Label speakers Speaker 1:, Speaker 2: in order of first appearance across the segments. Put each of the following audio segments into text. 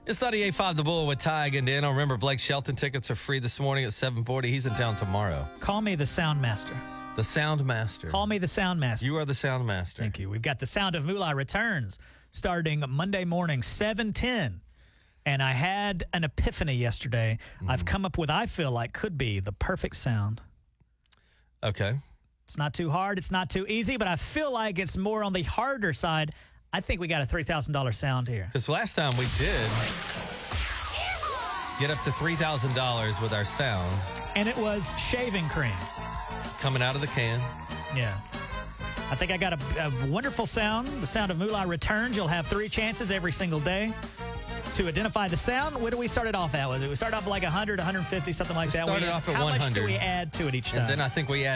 Speaker 1: It's 98.5 The Bull with Tig and Dan. Remember, Blake Shelton tickets are free this morning at 7:40. He's in town tomorrow.
Speaker 2: Call me the Sound Master.
Speaker 1: The Sound Master.
Speaker 2: Call me the Sound Master.
Speaker 1: You are the Sound Master.
Speaker 2: Thank you. We've got the Sound of Moolah returns starting Monday morning, 7:10. And I had an epiphany yesterday. I've come up with, I feel like, could be the perfect sound.
Speaker 1: Okay.
Speaker 2: It's not too hard. It's not too easy, but I feel like it's more on the harder side. I think we got a $3,000 sound here.
Speaker 1: Because last time we did get up to $3,000 with our sound.
Speaker 2: And it was shaving cream.
Speaker 1: Coming out of the can.
Speaker 2: Yeah. I think I got a wonderful sound. The Sound of Moolah returns. You'll have 3 chances every single day to identify the sound. What do we start it off at? Was it? We started off like 100, 150, something like that.
Speaker 1: Started off at
Speaker 2: how
Speaker 1: 100.
Speaker 2: How much do we add to it each time?
Speaker 1: And then I think we add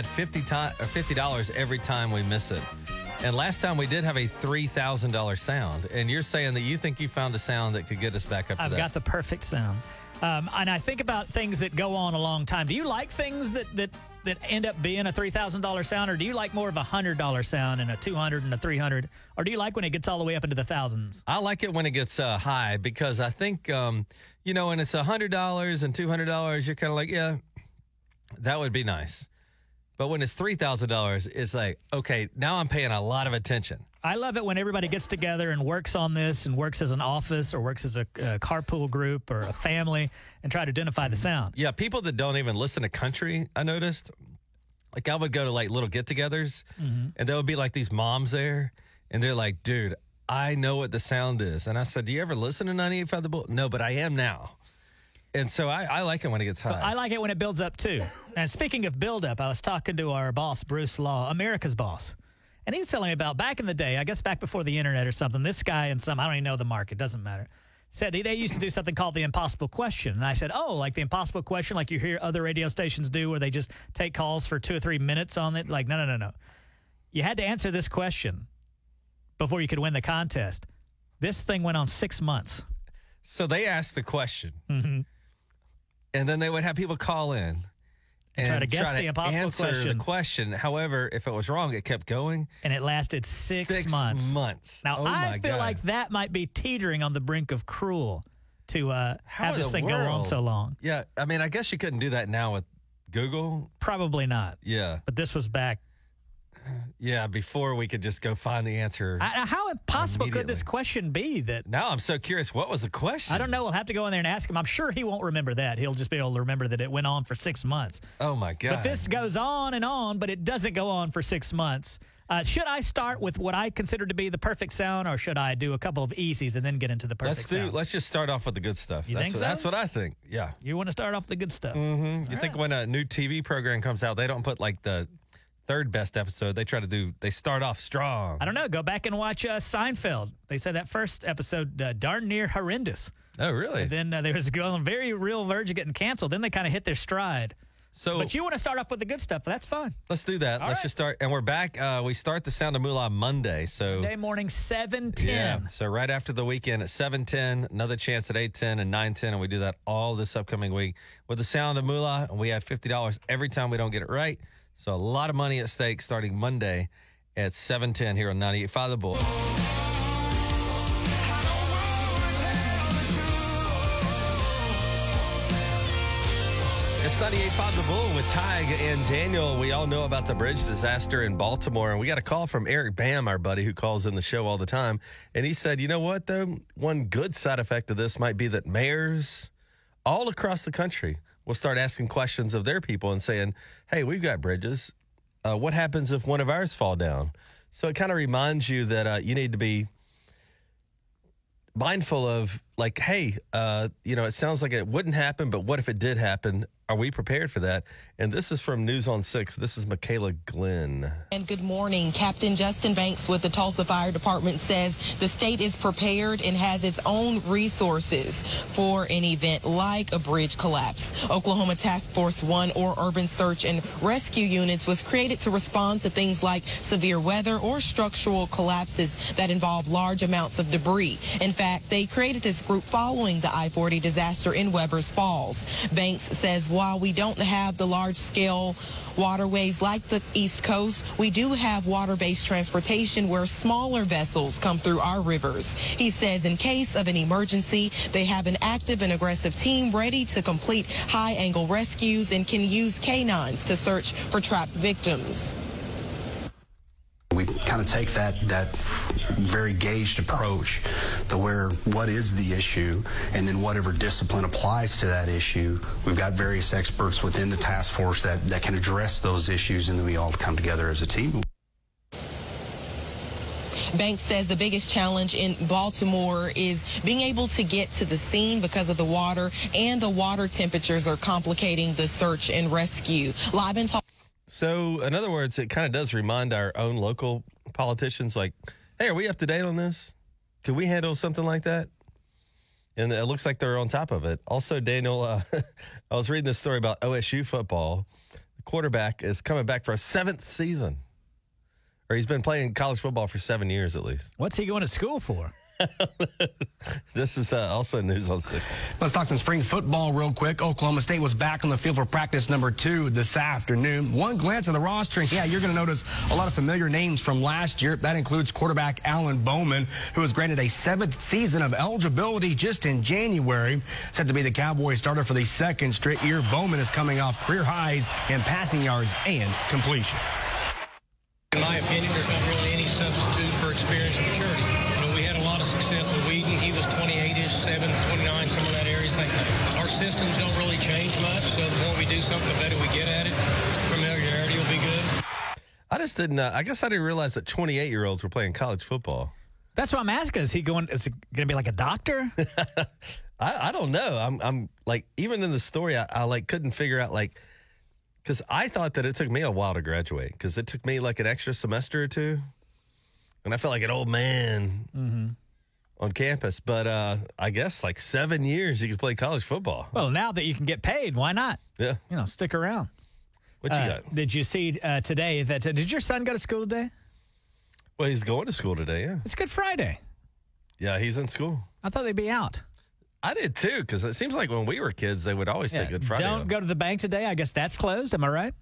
Speaker 1: $50 every time we miss it. And last time we did have a $3,000 sound. And you're saying that you think you found a sound that could get us back up to that.
Speaker 2: I've got the perfect sound. And I think about things that go on a long time. Do you like things that end up being a $3,000 sound, or do you like more of a $100 sound and a $200 and a $300, or do you like when it gets all the way up into the thousands?
Speaker 1: I like it when it gets high because I think, when it's $100 and $200, you're kind of like, yeah, that would be nice. But when it's $3,000, it's like, okay, now I'm paying a lot of attention.
Speaker 2: I love it when everybody gets together and works on this and works as an office or works as a carpool group or a family and try to identify the sound.
Speaker 1: Yeah, people that don't even listen to country, I noticed. Like, I would go to, like, little get-togethers, and there would be, like, these moms there, and they're like, dude, I know what the sound is. And I said, do you ever listen to 98.5 The Bull? No, but I am now. And so I like it when it gets high.
Speaker 2: So I like it when it builds up, too. And speaking of build-up, I was talking to our boss, Bruce Law, America's boss. And he was telling me about back in the day, I guess back before the internet or something, this guy and I don't even know the market, doesn't matter, said they used to do something called the impossible question. And I said, oh, like the impossible question, like you hear other radio stations do where they just take calls for 2 or 3 minutes on it? Like, no. You had to answer this question before you could win the contest. This thing went on 6 months.
Speaker 1: So they asked the question.
Speaker 2: Mm-hmm.
Speaker 1: And then they would have people call in and
Speaker 2: try to guess the impossible
Speaker 1: answer the question. However, if it was wrong, it kept going.
Speaker 2: And it lasted 6 months.
Speaker 1: 6 months.
Speaker 2: Now, I feel like that might be teetering on the brink of cruel to have this thing go on so long.
Speaker 1: Yeah, I mean, I guess you couldn't do that now with Google.
Speaker 2: Probably not.
Speaker 1: Yeah.
Speaker 2: But this was back.
Speaker 1: Yeah, before we could just go find the answer.
Speaker 2: How impossible could this question be? That
Speaker 1: now I'm so curious. What was the question?
Speaker 2: I don't know. We'll have to go in there and ask him. I'm sure he won't remember that. He'll just be able to remember that it went on for 6 months.
Speaker 1: Oh, my God.
Speaker 2: But this goes on and on, but it doesn't go on for 6 months. Should I start with what I consider to be the perfect sound, or should I do a couple of easies and then get into the perfect sound?
Speaker 1: Let's just start off with the good stuff.
Speaker 2: You think so?
Speaker 1: That's what I think. Yeah.
Speaker 2: You want to start off with the good stuff.
Speaker 1: Mm-hmm. You think when a new TV program comes out, they don't put like the third best episode. They start off strong.
Speaker 2: I don't know. Go back and watch Seinfeld. They said that first episode darn near horrendous.
Speaker 1: Oh, really?
Speaker 2: And then there was a very real verge of getting canceled. Then they kind of hit their stride. But you want to start off with the good stuff. That's fine.
Speaker 1: Let's do that. Let's just start. And we're back. We start the Sound of Moolah Monday.
Speaker 2: Monday morning, 7:10.
Speaker 1: Yeah. So right after the weekend at 7:10, another chance at 8:10 and 9:10. And we do that all this upcoming week with the Sound of Moolah. And we add $50 every time we don't get it right. So a lot of money at stake starting Monday at 7:10 here on 98.5 The Bull. It's 98.5 The Bull with Tig and Daniel. We all know about the bridge disaster in Baltimore, and we got a call from Eric Bam, our buddy who calls in the show all the time. And he said, you know what, though? One good side effect of this might be that mayors all across the country will start asking questions of their people and saying, hey, we've got bridges. What happens if one of ours fall down? So it kind of reminds you that you need to be mindful of, like, hey, it sounds like it wouldn't happen, but what if it did happen? Are we prepared for that? And this is from News on 6. This is Michaela Glenn.
Speaker 3: And good morning. Captain Justin Banks with the Tulsa Fire Department says the state is prepared and has its own resources for an event like a bridge collapse. Oklahoma Task Force 1, or Urban Search and Rescue Units, was created to respond to things like severe weather or structural collapses that involve large amounts of debris. In fact, they created this group following the I-40 disaster in Weber's Falls. Banks says while we don't have the large-scale waterways like the East Coast, we do have water-based transportation where smaller vessels come through our rivers. He says in case of an emergency, they have an active and aggressive team ready to complete high-angle rescues and can use canines to search for trapped victims.
Speaker 4: We kind of take that very gauged approach to where what is the issue, and then whatever discipline applies to that issue. We've got various experts within the task force that can address those issues, and then we all come together as a team.
Speaker 3: Banks says the biggest challenge in Baltimore is being able to get to the scene because of the water, and the water temperatures are complicating the search and rescue. Live and talk.
Speaker 1: So, in other words, it kind of does remind our own local politicians, like, hey, are we up to date on this? Can we handle something like that? And it looks like they're on top of it. Also, Daniel, I was reading this story about OSU football. The quarterback is coming back for a 7th season. Or he's been playing college football for 7 years at least.
Speaker 2: What's he going to school for?
Speaker 1: This is also news on 6.
Speaker 5: Let's talk some spring football real quick. Oklahoma State was back on the field for practice number 2 this afternoon. One glance at the roster, and yeah, you're going to notice a lot of familiar names from last year. That includes quarterback Alan Bowman, who was granted a 7th season of eligibility just in January. Set to be the Cowboys starter for the 2nd straight year. Bowman is coming off career highs in passing yards and completions.
Speaker 6: In my opinion, there's not really any substitute for experience and maturity. We had a lot of success with Whedon. He was 28-ish, 7, 29, some of that area, same thing. Our systems don't really change much, so the more we do something, the better we get at it. Familiarity will be good.
Speaker 1: I just didn't, I guess I didn't realize that 28-year-olds were playing college football.
Speaker 2: That's what I'm asking. Is it going to be like a doctor?
Speaker 1: I don't know. I'm like, even in the story, I like couldn't figure out, like, because I thought that it took me a while to graduate, because it took me like an extra semester or 2. And I felt like an old man on campus. But I guess like 7 years you could play college football.
Speaker 2: Well, now that you can get paid, why not?
Speaker 1: Yeah.
Speaker 2: Stick around.
Speaker 1: What you got?
Speaker 2: Did you see today that, did your son go to school today?
Speaker 1: Well, he's going to school today, yeah.
Speaker 2: It's Good Friday.
Speaker 1: Yeah, he's in school.
Speaker 2: I thought they'd be out.
Speaker 1: I did too, because it seems like when we were kids, they would always take Good Friday.
Speaker 2: Don't go to the bank today. I guess that's closed. Am I right?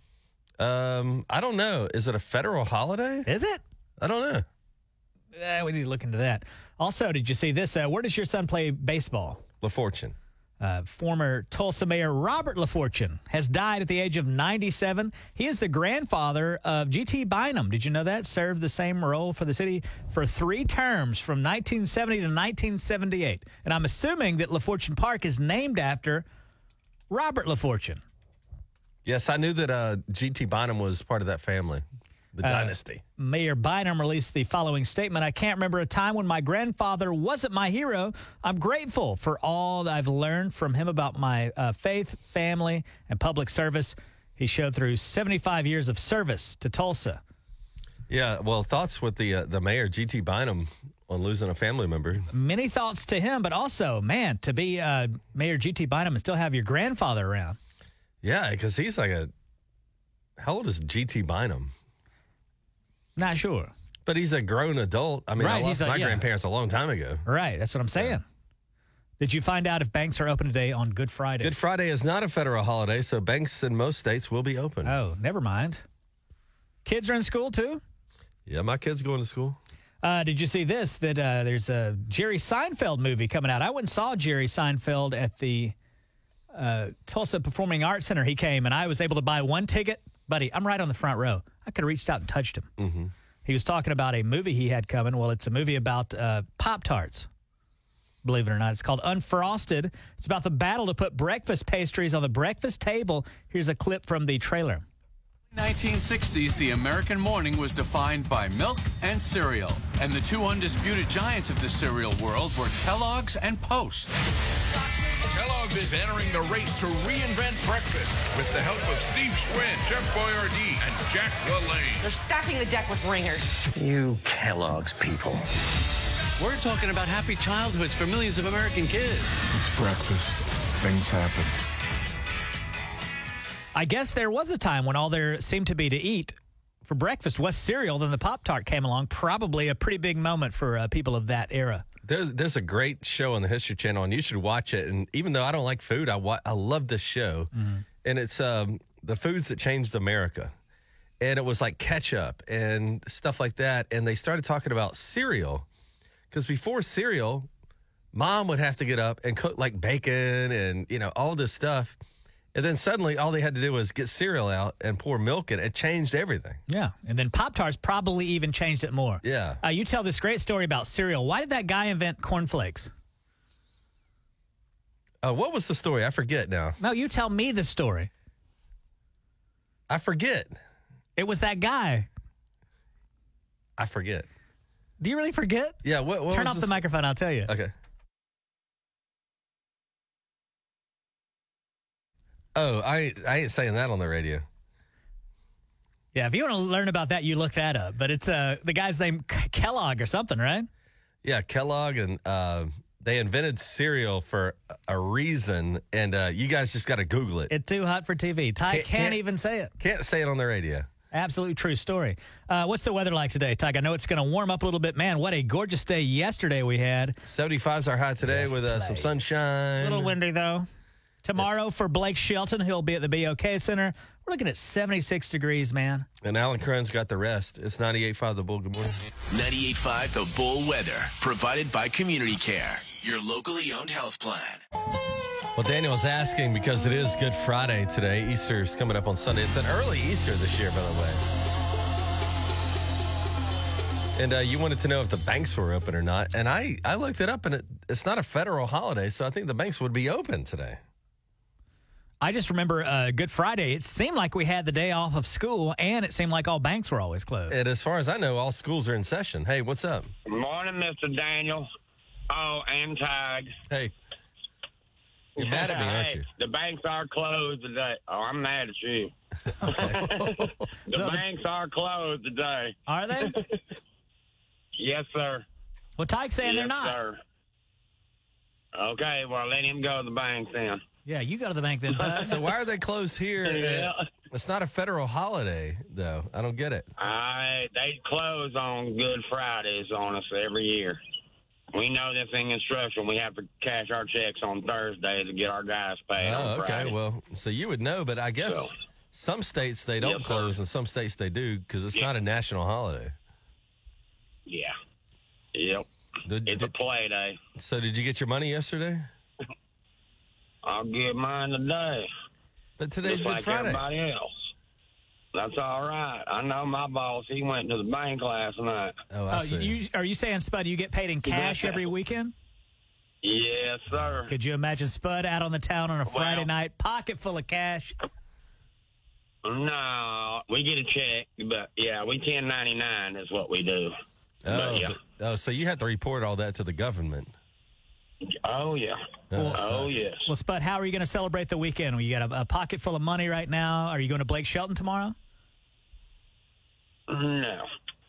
Speaker 1: I don't know. Is it a federal holiday?
Speaker 2: Is it?
Speaker 1: I don't know.
Speaker 2: We need to look into that. Also, did you see this? Where does your son play baseball?
Speaker 1: LaFortune.
Speaker 2: Former Tulsa Mayor Robert LaFortune has died at the age of 97. He is the grandfather of G.T. Bynum. Did you know that? Served the same role for the city for 3 terms from 1970 to 1978. And I'm assuming that LaFortune Park is named after Robert LaFortune.
Speaker 1: Yes, I knew that G.T. Bynum was part of that family. The dynasty.
Speaker 2: Mayor Bynum released the following statement. I can't remember a time when my grandfather wasn't my hero. I'm grateful for all that I've learned from him about my faith, family, and public service. He showed through 75 years of service to Tulsa.
Speaker 1: Yeah, well, thoughts with the mayor, G.T. Bynum, on losing a family member.
Speaker 2: Many thoughts to him, but also, man, to be Mayor G.T. Bynum and still have your grandfather around.
Speaker 1: Yeah, because he's like how old is G.T. Bynum?
Speaker 2: Not sure.
Speaker 1: But he's a grown adult. I mean,
Speaker 2: right,
Speaker 1: I lost my grandparents a long time ago.
Speaker 2: Right, that's what I'm saying. Yeah. Did you find out if banks are open today on Good Friday?
Speaker 1: Good Friday is not a federal holiday, so banks in most states will be open.
Speaker 2: Oh, never mind. Kids are in school, too?
Speaker 1: Yeah, my kid's going to school.
Speaker 2: Did you see this, that there's a Jerry Seinfeld movie coming out? I went and saw Jerry Seinfeld at the Tulsa Performing Arts Center. He came, and I was able to buy 1 ticket. Buddy, I'm right on the front row. I could have reached out and touched him. Mm-hmm. He was talking about a movie he had coming. Well, it's a movie about Pop-Tarts, believe it or not. It's called Unfrosted. It's about the battle to put breakfast pastries on the breakfast table. Here's a clip from the trailer.
Speaker 7: In the 1960s, the American morning was defined by milk and cereal. And the 2 undisputed giants of the cereal world were Kellogg's and Post.
Speaker 8: Kellogg's is entering the race to reinvent breakfast with the help of Steve Schwinn, Chef Boyardee, and Jack LaLanne.
Speaker 9: They're stacking the deck with ringers.
Speaker 10: You Kellogg's people.
Speaker 11: We're talking about happy childhoods for millions of American kids.
Speaker 12: It's breakfast. Things happen.
Speaker 2: I guess there was a time when all there seemed to be to eat for breakfast was cereal. Then the Pop-Tart came along. Probably a pretty big moment for people of that era.
Speaker 1: There's a great show on the History Channel, and you should watch it. And even though I don't like food, I love this show. And it's the foods that changed America. And it was like ketchup and stuff like that. And they started talking about cereal. Because before cereal, Mom would have to get up and cook like bacon and, all this stuff. And then suddenly all they had to do was get cereal out and pour milk in it. It changed everything.
Speaker 2: Yeah. And then Pop-Tarts probably even changed it more.
Speaker 1: Yeah.
Speaker 2: You tell this great story about cereal. Why did that guy invent cornflakes?
Speaker 1: What was the story? I forget now.
Speaker 2: No, you tell me the story.
Speaker 1: I forget.
Speaker 2: It was that guy.
Speaker 1: I forget.
Speaker 2: Do you really forget?
Speaker 1: Yeah. What
Speaker 2: Turn off the microphone. I'll tell you.
Speaker 1: Okay. Oh, I ain't saying that on the radio.
Speaker 2: Yeah, if you want to learn about that, you look that up. But it's the guy's name Kellogg or something, right?
Speaker 1: Yeah, Kellogg, and they invented cereal for a reason, and you guys just got to Google it.
Speaker 2: It's too hot for TV. Ty can't even say it.
Speaker 1: Can't say it on the radio.
Speaker 2: Absolutely true story. What's the weather like today, Ty? I know it's going to warm up a little bit. Man, what a gorgeous day yesterday we had.
Speaker 1: 75's our high today with some sunshine.
Speaker 2: A little windy, though. Tomorrow for Blake Shelton, he'll be at the BOK Center. We're looking at 76 degrees, man.
Speaker 1: And Alan Cron's got the rest. It's 98.5 The Bull. Good morning.
Speaker 9: 98.5 The Bull weather, provided by Community Care, your locally owned health plan.
Speaker 1: Well, Daniel's asking because it is Good Friday today. Easter's coming up on Sunday. It's an early Easter this year, by the way. And you wanted to know if the banks were open or not. And I looked it up, and it's not a federal holiday, so I think the banks would be open today.
Speaker 2: I just remember Good Friday. It seemed like we had the day off of school, and it seemed like all banks were always closed.
Speaker 1: And as far as I know, all schools are in session. Hey, what's up?
Speaker 13: Good morning, Mr. Daniel. Oh, and Tag.
Speaker 1: Hey. You're mad at me, aren't you?
Speaker 13: The banks are closed today. Oh, I'm mad at you. The banks are closed today.
Speaker 2: Are they?
Speaker 13: Yes, sir.
Speaker 2: Well, Tyke's saying they're not.
Speaker 13: Sir. Okay, well, let him go to the bank then.
Speaker 2: Yeah, you go to the bank then, Ty.
Speaker 1: So why are they closed here?
Speaker 13: Yeah.
Speaker 1: It's not a federal holiday, though. I don't get it.
Speaker 13: They close on Good Fridays on us every year. We know this in construction. We have to cash our checks on Thursday to get our guys paid on Friday.
Speaker 1: Okay. Well, so you would know, but I guess some states they don't close and some states they do because it's not a national holiday.
Speaker 13: Yeah. Yep. It's a play day.
Speaker 1: So did you get your money yesterday?
Speaker 13: I'll get mine today.
Speaker 1: But today's Good Friday.
Speaker 13: Everybody else. That's all right. I know my boss. He went to the bank last night.
Speaker 1: Oh, I see.
Speaker 2: Are you saying, Spud, you get paid in cash every weekend?
Speaker 13: Yes, sir.
Speaker 2: Could you imagine Spud out on the town on a Friday night, pocket full of cash?
Speaker 13: No, we get a check, but yeah, we 1099 is what we do.
Speaker 1: So you have to report all that to the government.
Speaker 13: Oh, yeah. Yes.
Speaker 2: Well, Spud, how are you going to celebrate the weekend? You got a pocket full of money right now. Are you going to Blake Shelton tomorrow?
Speaker 13: No.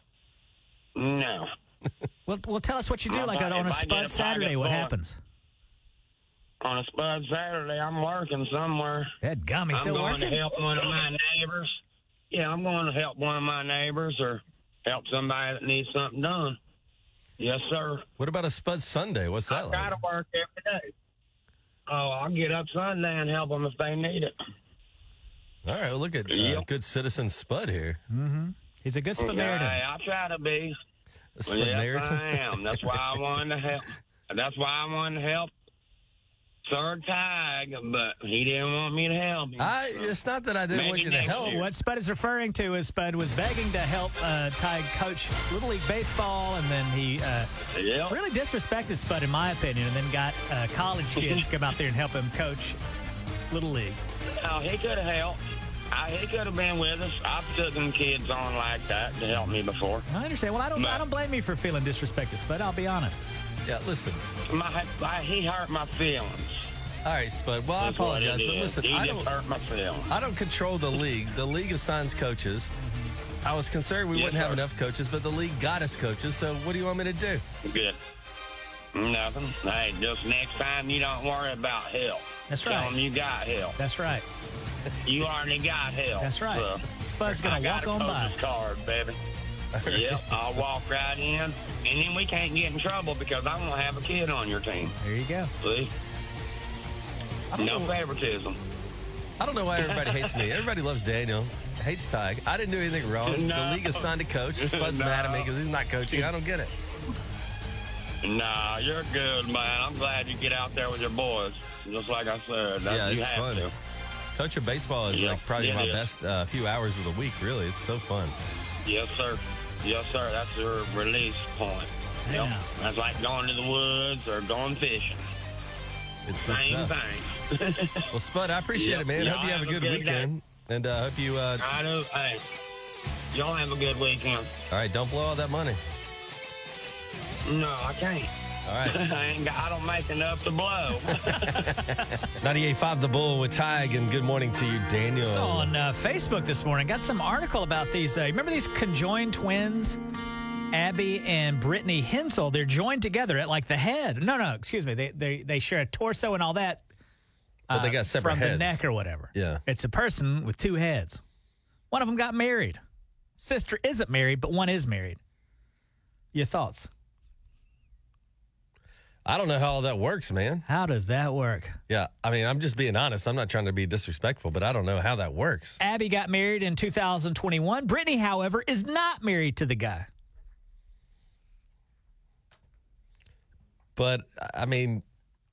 Speaker 2: Well, tell us what you do. Like on a Spud Saturday, what happens?
Speaker 13: On a Spud Saturday, I'm working somewhere.
Speaker 2: That gum, he's still working?
Speaker 13: I'm going to help one of my neighbors. Yeah, I'm going to help one of my neighbors or help somebody that needs something done. Yes, sir.
Speaker 1: What about a Spud Sunday? What's that like?
Speaker 13: I got to work every day. Oh, I'll get up Sunday and help them if they need it.
Speaker 1: All right, well, look at good citizen Spud here.
Speaker 2: Mm-hmm. He's a good Spud-Meriton.
Speaker 13: I try to be.
Speaker 1: Spud-Meriton?
Speaker 13: Yes, I am. That's why I wanted to help. Sir Tig, but he didn't want me to help him.
Speaker 1: It's not that I didn't want you to help.
Speaker 2: What Spud is referring to is Spud was begging to help Tig coach Little League Baseball, and then he really disrespected Spud, in my opinion, and then got college kids to come out there and help him coach Little League.
Speaker 13: No, he could have helped. He could have been with us. I've taken kids on like that to help me before.
Speaker 2: I understand. Well, I don't blame you for feeling disrespected, Spud. I'll be honest.
Speaker 1: Yeah, listen.
Speaker 13: He hurt my feelings.
Speaker 1: All right, Spud. Well, I apologize, but listen,
Speaker 13: I don't hurt my feelings.
Speaker 1: I don't control the league. The league assigns coaches. I was concerned we wouldn't have enough coaches, but the league got us coaches. So what do you want me to do?
Speaker 13: Good. Nothing. Hey, just next time you don't worry about help.
Speaker 2: That's right.
Speaker 13: Tell them you got help.
Speaker 2: That's right.
Speaker 13: You already got help.
Speaker 2: That's right.
Speaker 13: So
Speaker 2: Spud's going to walk on by.
Speaker 13: Card, baby. Yep, I'll walk right in, and then we can't get in trouble because I'm going to have a kid on your team.
Speaker 2: There you go.
Speaker 13: See? No favoritism.
Speaker 1: I don't know why everybody hates me. Everybody loves Daniel. Hates Tig. I didn't do anything wrong.
Speaker 13: No.
Speaker 1: The league assigned a coach. Spud's mad at me because he's not coaching. I don't get it.
Speaker 13: Nah, you're good, man. I'm glad you get out there with your boys. Just like I said,
Speaker 1: Yeah,
Speaker 13: you
Speaker 1: it's
Speaker 13: have
Speaker 1: fun.
Speaker 13: to.
Speaker 1: Coaching baseball is
Speaker 13: Yeah,
Speaker 1: like probably
Speaker 13: it
Speaker 1: my
Speaker 13: is.
Speaker 1: best few hours of the week, really. It's so fun.
Speaker 13: Yes, sir. Yes, sir. That's your release point. Yep.
Speaker 2: Yeah.
Speaker 13: That's like going to the woods or going fishing.
Speaker 1: It's good
Speaker 13: Same
Speaker 1: stuff.
Speaker 13: thing.
Speaker 1: Well, Spud, I appreciate
Speaker 13: Yep.
Speaker 1: it, man.
Speaker 13: Y'all
Speaker 1: Hope you have a good
Speaker 13: day.
Speaker 1: weekend. And hope you, all
Speaker 13: I do. Hey, y'all have a good weekend.
Speaker 1: right, don't blow all that money.
Speaker 13: No, I can't.
Speaker 1: All right.
Speaker 13: I don't make enough to blow.
Speaker 1: 98.5 The Bull with Tig, and good morning to you, Daniel.
Speaker 2: So on Facebook this morning, got some article about these. Remember these conjoined twins, Abby and Brittany Hensel? They're joined together at like the head. No, excuse me. They share a torso and all that.
Speaker 1: But they got separate
Speaker 2: from
Speaker 1: heads.
Speaker 2: the neck or whatever.
Speaker 1: Yeah.
Speaker 2: It's a person with two heads. One of them got married. Sister isn't married, but one is married. Your thoughts?
Speaker 1: I don't know how all that works, man.
Speaker 2: How does that work?
Speaker 1: Yeah, I mean, I'm just being honest. I'm not trying to be disrespectful, but I don't know how that works.
Speaker 2: Abby got married in 2021. Brittany, however, is not married to the guy.
Speaker 1: But, I mean,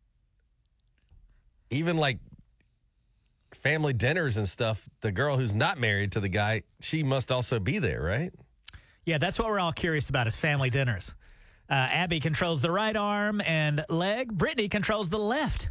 Speaker 1: even like family dinners and stuff, the girl who's not married to the guy, she must also be there, right?
Speaker 2: Yeah, that's what we're all curious about is family dinners. Abby controls the right arm and leg. Brittany controls the left.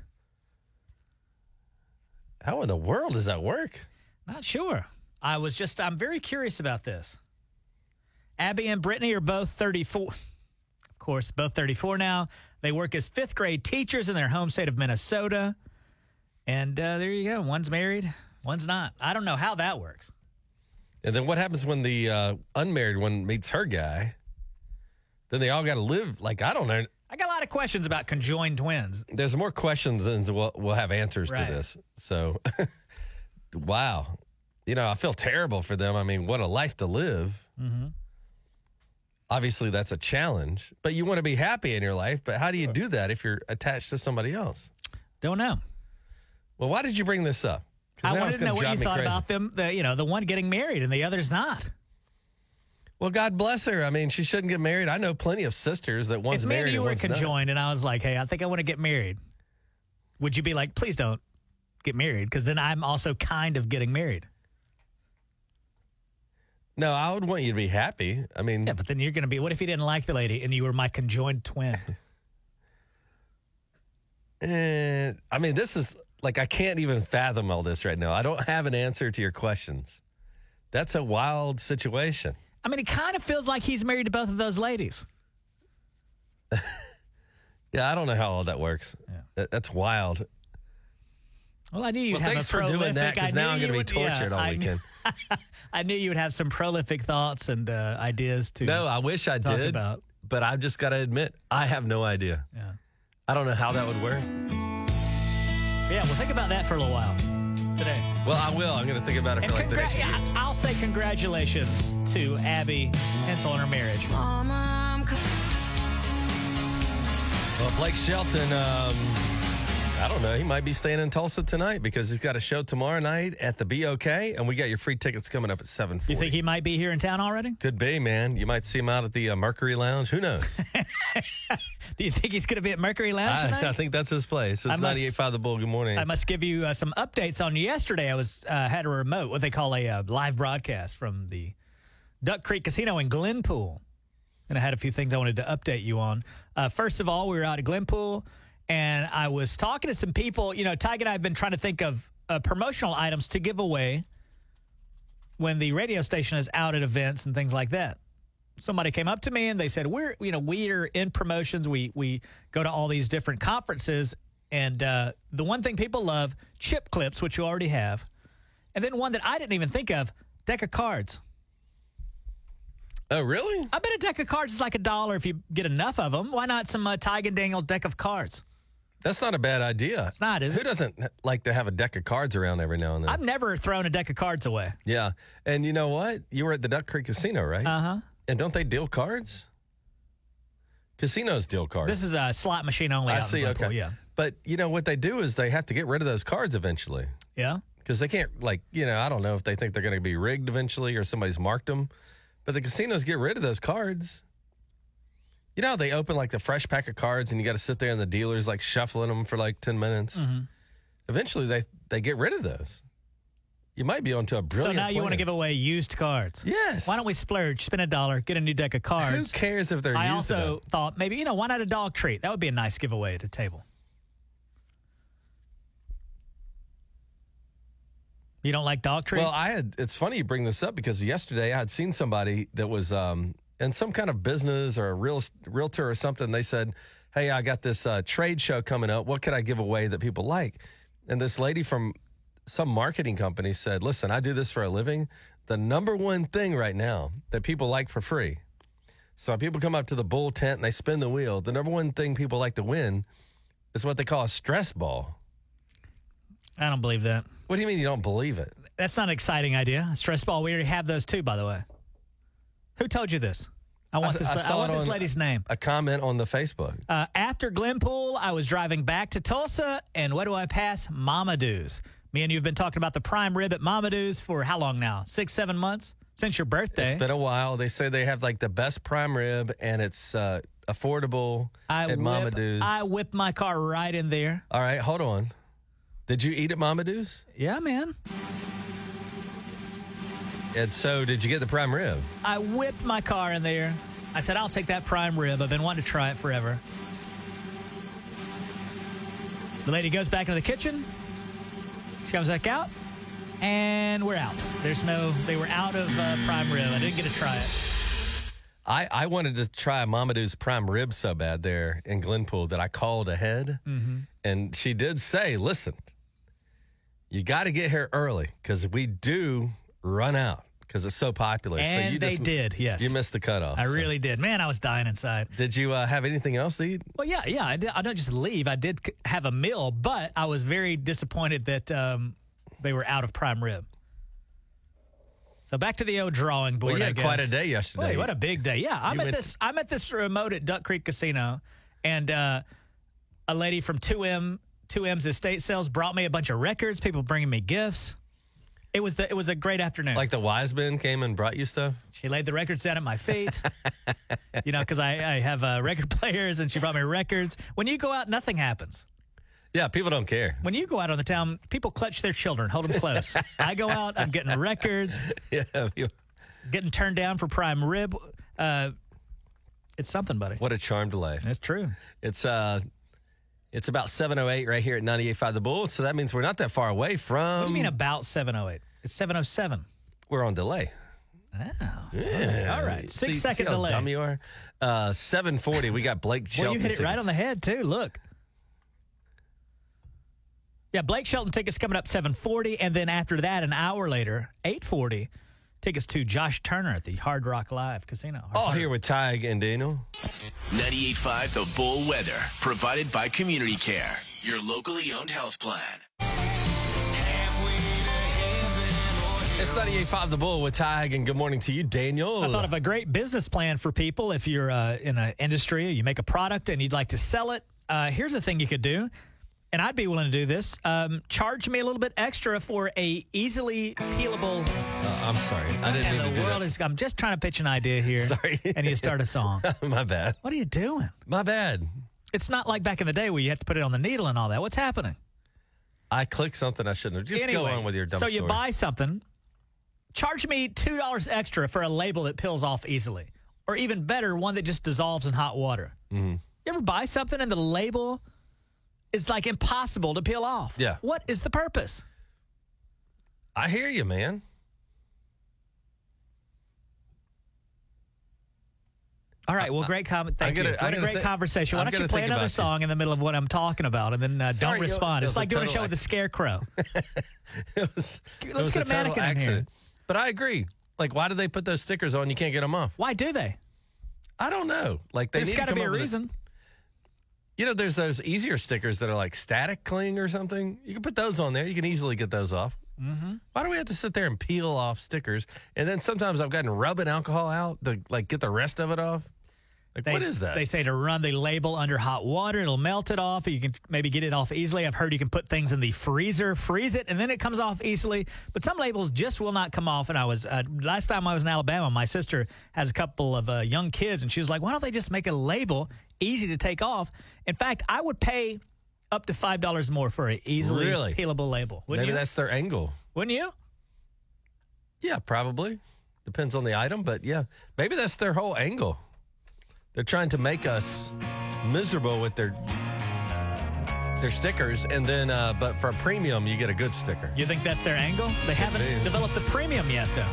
Speaker 1: How in the world does that work?
Speaker 2: Not sure. I'm very curious about this. Abby and Brittany are both 34. Of course, both 34 now. They work as fifth grade teachers in their home state of Minnesota. And there you go. One's married, one's not. I don't know how that works.
Speaker 1: And then what happens when the unmarried one meets her guy? Then they all got to live, like, I don't know.
Speaker 2: I got a lot of questions about conjoined twins.
Speaker 1: There's more questions than we'll have answers
Speaker 2: Right.
Speaker 1: to this. So, wow. You know, I feel terrible for them. I mean, what a life to live.
Speaker 2: Mm-hmm.
Speaker 1: Obviously, that's a challenge. But you want to be happy in your life. But how do you do that if you're attached to somebody else?
Speaker 2: Don't know.
Speaker 1: Well, why did you bring this up? 'Cause
Speaker 2: I
Speaker 1: now
Speaker 2: wanted
Speaker 1: it's
Speaker 2: to know
Speaker 1: gonna
Speaker 2: what you
Speaker 1: drive me
Speaker 2: thought
Speaker 1: crazy.
Speaker 2: about them. The one getting married and the other's not.
Speaker 1: Well, God bless her. I mean, she shouldn't get married. I know plenty of sisters that one's
Speaker 2: If me
Speaker 1: married
Speaker 2: and you were
Speaker 1: one's not.
Speaker 2: conjoined and I was like, hey, I think I want to get married, would you be like, please don't get married? Because then I'm also kind of getting married.
Speaker 1: No, I would want you to be happy. I mean,
Speaker 2: Yeah, but then you're going to be, what if you didn't like the lady and you were my conjoined twin?
Speaker 1: I mean, this is like, I can't even fathom all this right now. I don't have an answer to your questions. That's a wild situation.
Speaker 2: I mean, it kind of feels like he's married to both of those ladies.
Speaker 1: Yeah, I don't know how all that works.
Speaker 2: Yeah.
Speaker 1: That's wild.
Speaker 2: Well, I knew you'd have
Speaker 1: thanks
Speaker 2: a
Speaker 1: for
Speaker 2: prolific.
Speaker 1: doing that, because now I'm going to be tortured all weekend.
Speaker 2: I knew you would have some prolific thoughts and ideas to.
Speaker 1: No, I wish I
Speaker 2: talk
Speaker 1: did.
Speaker 2: about.
Speaker 1: But I've just got to admit, I have no idea.
Speaker 2: Yeah.
Speaker 1: I don't know how that would work.
Speaker 2: Yeah, we'll think about that for a little while today.
Speaker 1: Well, I will. I'm going to think about it
Speaker 2: And
Speaker 1: for like the next year.
Speaker 2: I'll say congratulations to Abby Hensel on her marriage.
Speaker 1: Well, Blake Shelton, I don't know. He might be staying in Tulsa tonight because he's got a show tomorrow night at the BOK, and we got your free tickets coming up at 7:40.
Speaker 2: You think he might be here in town already?
Speaker 1: Could be, man. You might see him out at the Mercury Lounge. Who knows?
Speaker 2: Do you think he's going to be at Mercury Lounge tonight?
Speaker 1: I think that's his place. It's 98.5 The Bull. Good morning.
Speaker 2: I must give you some updates on yesterday. I was had a remote, what they call a live broadcast from the Duck Creek Casino in Glenpool. And I had a few things I wanted to update you on. First of all, we were out at Glenpool, and I was talking to some people. You know, Tig and I have been trying to think of promotional items to give away when the radio station is out at events and things like that. Somebody came up to me and they said, we're in promotions. We go to all these different conferences. And the one thing people love, chip clips, which you already have. And then one that I didn't even think of, deck of cards.
Speaker 1: Oh, really?
Speaker 2: I bet a deck of cards is like $1 if you get enough of them. Why not some Tig and Daniel deck of cards?
Speaker 1: That's not a bad idea.
Speaker 2: It's not, is
Speaker 1: Who
Speaker 2: it?
Speaker 1: doesn't like to have a deck of cards around every now and then?
Speaker 2: I've never thrown a deck of cards away.
Speaker 1: Yeah. And you know what? You were at the Duck Creek Casino, right?
Speaker 2: Uh-huh.
Speaker 1: And don't they deal cards? Casinos deal cards.
Speaker 2: This is a slot machine only.
Speaker 1: I
Speaker 2: out in
Speaker 1: see.
Speaker 2: Glenpool,
Speaker 1: Okay.
Speaker 2: Yeah.
Speaker 1: But, what they do is they have to get rid of those cards eventually.
Speaker 2: Yeah.
Speaker 1: Because they can't, I don't know if they think they're going to be rigged eventually or somebody's marked them. But the casinos get rid of those cards. You know how they open the fresh pack of cards and you got to sit there and the dealer's shuffling them for 10 minutes?
Speaker 2: Mm-hmm.
Speaker 1: Eventually they get rid of those. You might be onto a brilliant
Speaker 2: So now you want to
Speaker 1: plan.
Speaker 2: give away used cards.
Speaker 1: Yes.
Speaker 2: Why don't we splurge, spend $1, get a new deck of cards?
Speaker 1: Who cares if they're used?
Speaker 2: I also thought maybe, why not a dog treat? That would be a nice giveaway at a table. You don't like dog treat?
Speaker 1: Well, it's funny you bring this up because yesterday I had seen somebody that was in some kind of business or a realtor or something. They said, hey, I got this trade show coming up. What could I give away that people like? And this lady from some marketing company said, listen, I do this for a living. The number one thing right now that people like for free. So people come up to the bull tent and they spin the wheel. The number one thing people like to win is what they call a stress ball.
Speaker 2: I don't believe that.
Speaker 1: What do you mean you don't believe it?
Speaker 2: That's not an exciting idea. A stress ball. We already have those too, by the way. Who told you this? I want this lady's name.
Speaker 1: A comment on the Facebook.
Speaker 2: After Glenpool, I was driving back to Tulsa, and what do I pass? Mamadou's. Me and you have been talking about the prime rib at Mamadou's for how long now? 6-7 months? Since your birthday.
Speaker 1: It's been a while. They say they have the best prime rib, and it's affordable at Mamadou's.
Speaker 2: I whipped my car right in there.
Speaker 1: All right, hold on. Did you eat at Mamadou's?
Speaker 2: Yeah, man.
Speaker 1: And so, did you get the prime rib?
Speaker 2: I whipped my car in there. I said, I'll take that prime rib. I've been wanting to try it forever. The lady goes back into the kitchen. She comes back out, and we're out. They were out of prime rib. I didn't get to try it.
Speaker 1: I wanted to try Mamadou's prime rib so bad there in Glenpool that I called ahead.
Speaker 2: Mm-hmm.
Speaker 1: And she did say, listen, you got to get here early because we do run out because it's so popular.
Speaker 2: And
Speaker 1: so
Speaker 2: they did, yes.
Speaker 1: You missed the cutoff.
Speaker 2: I really did. Man, I was dying inside.
Speaker 1: Did you have anything else to eat?
Speaker 2: Well, yeah. I don't just leave. I did have a meal, but I was very disappointed that they were out of prime rib. So back to the old drawing board.
Speaker 1: Well, you
Speaker 2: I
Speaker 1: had
Speaker 2: guess.
Speaker 1: quite a day yesterday.
Speaker 2: Wait, what a big day! Yeah, I'm at this remote at Duck Creek Casino, and a lady from 2M's estate sales brought me a bunch of records. People bringing me gifts. It was a great afternoon.
Speaker 1: Like the wise men came and brought you stuff?
Speaker 2: She laid the records down at my feet. Because I have record players, and she brought me records. When you go out, nothing happens.
Speaker 1: Yeah, people don't care.
Speaker 2: When you go out on the town, people clutch their children, hold them close. I go out, I'm getting records.
Speaker 1: Yeah.
Speaker 2: Getting turned down for prime rib. It's something, buddy.
Speaker 1: What a charmed life.
Speaker 2: That's true.
Speaker 1: It's about 7:08 right here at 98.5 The Bull, so that means we're not that far away from...
Speaker 2: What do you mean about 7:08? It's 7:07.
Speaker 1: We're on delay.
Speaker 2: Oh.
Speaker 1: Yeah.
Speaker 2: All right. 6
Speaker 1: See
Speaker 2: second
Speaker 1: how
Speaker 2: delay.
Speaker 1: dumb you are? 7:40, we got Blake Shelton
Speaker 2: Well, you hit it right
Speaker 1: tickets.
Speaker 2: on the head, too. Look. Yeah, Blake Shelton tickets coming up 7:40, and then after that, an hour later, 8:40, tickets to Josh Turner at the Hard Rock Live Casino.
Speaker 1: All here with Tig and Daniel.
Speaker 9: 98.5 The Bull Weather, provided by Community Care, your locally owned health plan.
Speaker 1: It's 98.5 The Bull with Tig, and good morning to you, Daniel.
Speaker 2: I thought of a great business plan for people if you're in an industry, you make a product and you'd like to sell it. Here's the thing you could do, and I'd be willing to do this. Charge me a little bit extra for a easily peelable.
Speaker 1: I'm sorry. I didn't mean to do that.
Speaker 2: I'm just trying to pitch an idea here.
Speaker 1: Sorry.
Speaker 2: And you start a song.
Speaker 1: My bad.
Speaker 2: What are you doing?
Speaker 1: My bad.
Speaker 2: It's not like back in the day where you have to put it on the needle and all that. What's happening?
Speaker 1: I clicked something I shouldn't have. Just go on with your dumb
Speaker 2: so
Speaker 1: story.
Speaker 2: you buy something. Charge me $2 extra for a label that peels off easily. Or even better, one that just dissolves in hot water.
Speaker 1: Mm-hmm.
Speaker 2: You ever buy something and the label is like impossible to peel off?
Speaker 1: Yeah.
Speaker 2: What is the purpose?
Speaker 1: I hear you, man.
Speaker 2: All right, well, great comment. Thank you. What a great conversation. Why don't you play another song in the middle of what I'm talking about and then don't respond? It's like doing a show with a scarecrow.
Speaker 1: Let's
Speaker 2: get a mannequin in here.
Speaker 1: But I agree. Like, why do they put those stickers on? You can't get them off.
Speaker 2: Why do they?
Speaker 1: I don't know. Like,
Speaker 2: There's got to be a reason.
Speaker 1: There's those easier stickers that are like static cling or something. You can put those on there. You can easily get those off. Why do we have to sit there and peel off stickers? And then sometimes I've gotten rubbing alcohol out to like get the rest of it off. Like, what is that?
Speaker 2: They say to run the label under hot water. It'll melt it off. You can maybe get it off easily. I've heard you can put things in the freezer, freeze it, and then it comes off easily. But some labels just will not come off. And I was last time I was in Alabama, my sister has a couple of young kids, and she was like, why don't they just make a label easy to take off? In fact, I would pay up to $5 more for an easily peelable label. Wouldn't
Speaker 1: Maybe
Speaker 2: you?
Speaker 1: that's their angle.
Speaker 2: Wouldn't you?
Speaker 1: Yeah, probably. Depends on the item, but yeah, maybe that's their whole angle. They're trying to make us miserable with their stickers, and then, but for a premium, you get a good sticker.
Speaker 2: You think that's their angle? They haven't developed the premium yet, though.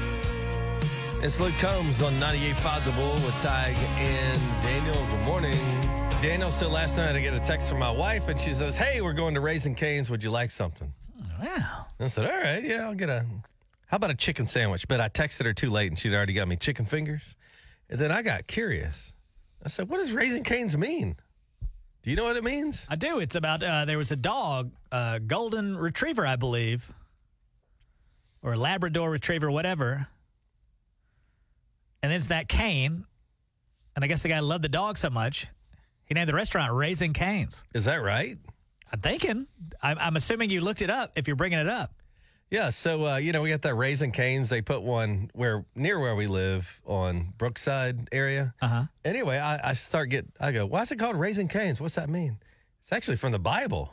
Speaker 1: It's Luke Combs on 98.5 The Bull with Tig and Daniel. Good morning. Daniel said last night I get a text from my wife, and she says, hey, we're going to Raising Cane's. Would you like something?
Speaker 2: Wow.
Speaker 1: I said, all right, yeah, I'll get how about a chicken sandwich? But I texted her too late, and she'd already got me chicken fingers. And then I got curious. I said, what does Raising Cane's mean? Do you know what it means?
Speaker 2: I do. It's about, there was a dog, golden retriever, I believe, or a Labrador retriever, whatever. And then it's that Cane. And I guess the guy loved the dog so much, he named the restaurant Raising Cane's.
Speaker 1: Is that right?
Speaker 2: I'm thinking. I'm assuming you looked it up if you're bringing it up.
Speaker 1: Yeah, so, we got that Raising Cane's. They put one near where we live on Brookside area.
Speaker 2: Uh-huh.
Speaker 1: Anyway, I go, why is it called Raising Cane's? What's that mean? It's actually from the Bible.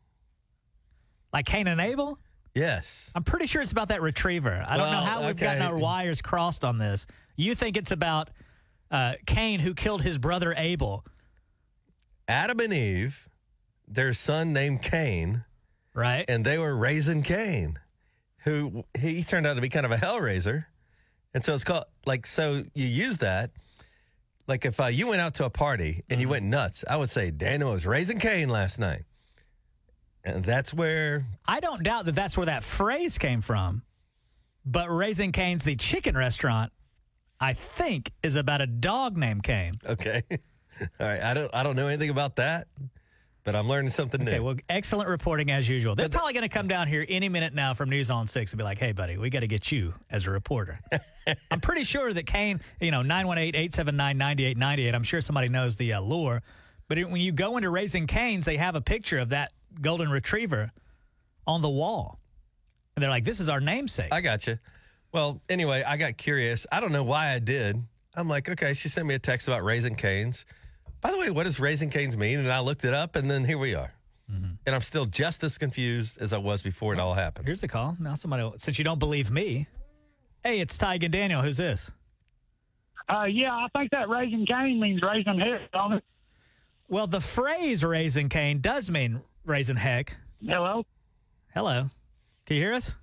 Speaker 2: Like Cain and Abel?
Speaker 1: Yes.
Speaker 2: I'm pretty sure it's about that retriever. I don't know how we've gotten our wires crossed on this. You think it's about Cain who killed his brother Abel.
Speaker 1: Adam and Eve, their son named Cain.
Speaker 2: Right.
Speaker 1: And they were raising Cain. He turned out to be kind of a hellraiser. And so it's called, so you use that. Like if you went out to a party and you went nuts, I would say, Daniel was raising Cain last night. And that's where.
Speaker 2: I don't doubt that that's where that phrase came from. But Raising Cane's, the chicken restaurant, I think is about a dog named Cain.
Speaker 1: Okay. All right. I don't know anything about that. But I'm learning something new.
Speaker 2: Okay, well, excellent reporting as usual. They're probably going to come down here any minute now from News on 6 and be like, hey, buddy, we got to get you as a reporter. I'm pretty sure that Cain, 918-879-9898, I'm sure somebody knows the lure. But when you go into Raising Cane's, they have a picture of that golden retriever on the wall. And they're like, this is our namesake.
Speaker 1: I got you. Well, anyway, I got curious. I don't know why I did. I'm like, okay, she sent me a text about Raising Cane's. By the way, what does Raising Cane's mean? And I looked it up, and then here we are. Mm-hmm. And I'm still just as confused as I was before it all happened.
Speaker 2: Here's the call. Now somebody, since you don't believe me, hey, it's Tig and Daniel. Who's this?
Speaker 14: Yeah, I think that Raising Cane means raising heck, don't it?
Speaker 2: Well, the phrase Raising Cane does mean raising heck.
Speaker 14: Hello?
Speaker 2: Hello. Can you hear us?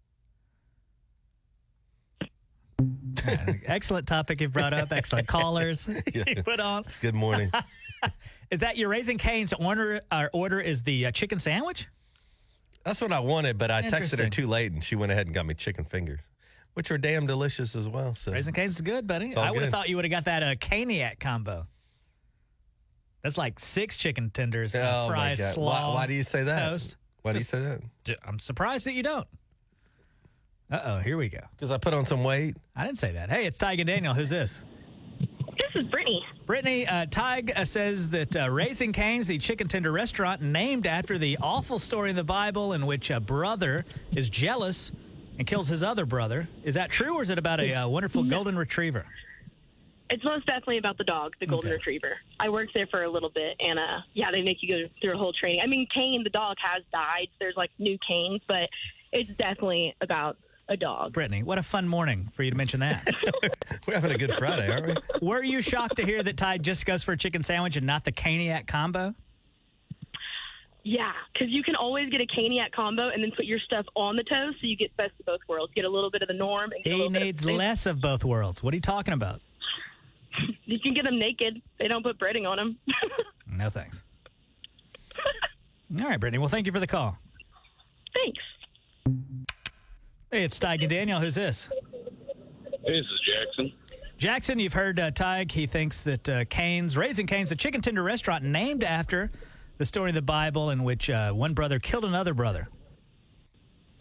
Speaker 2: Excellent topic you've brought up. Excellent callers you put on.
Speaker 1: Good morning.
Speaker 2: Is that your Raising Cane's order is the chicken sandwich?
Speaker 1: That's what I wanted, but I texted her too late, and she went ahead and got me chicken fingers, which are damn delicious as well. So
Speaker 2: Raising Cane's is good, buddy. I would have thought you would have got that Caniac combo. That's like 6 chicken tenders, fries, slaw.
Speaker 1: Why do you say that?
Speaker 2: Toast.
Speaker 1: Why do you say that?
Speaker 2: I'm surprised that you don't. Uh-oh, here we go.
Speaker 1: Because I put on some weight?
Speaker 2: I didn't say that. Hey, it's Tig and Daniel. Who's this?
Speaker 15: This is Brittany.
Speaker 2: Brittany, Tig says that Raising Cane's, the chicken tender restaurant, named after the awful story in the Bible in which a brother is jealous and kills his other brother. Is that true, or is it about a wonderful golden retriever?
Speaker 15: It's most definitely about the dog, the golden retriever. I worked there for a little bit, and they make you go through a whole training. I mean, Cain, the dog, has died. There's like new Cains, but it's definitely about a dog.
Speaker 2: Brittany, what a fun morning for you to mention that.
Speaker 1: We're having a good Friday, aren't we?
Speaker 2: Were you shocked to hear that Tig just goes for a chicken sandwich and not the Caniac combo?
Speaker 15: Yeah, because you can always get a Caniac combo and then put your stuff on the toast, so you get best of both worlds. Get a little bit of the norm. And get
Speaker 2: he needs less of both worlds. What are you talking about?
Speaker 15: You can get them naked. They don't put breading on them.
Speaker 2: No, thanks. All right, Brittany. Well, thank you for the call.
Speaker 15: Thanks.
Speaker 2: Hey, it's Tig and Daniel. Who's this?
Speaker 16: Hey, this is Jackson.
Speaker 2: Jackson, you've heard Tig. He thinks that Raising Cane's, a chicken tender restaurant named after the story of the Bible in which one brother killed another brother.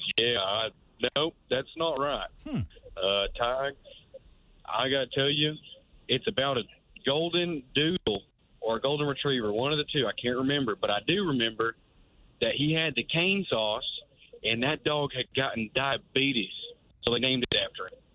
Speaker 16: Yeah, nope, that's not right. Ty, I got to tell you, it's about a golden doodle or a golden retriever, one of the two. I can't remember, but I do remember that he had the cane sauce, and that dog had gotten diabetes, so they named it after him.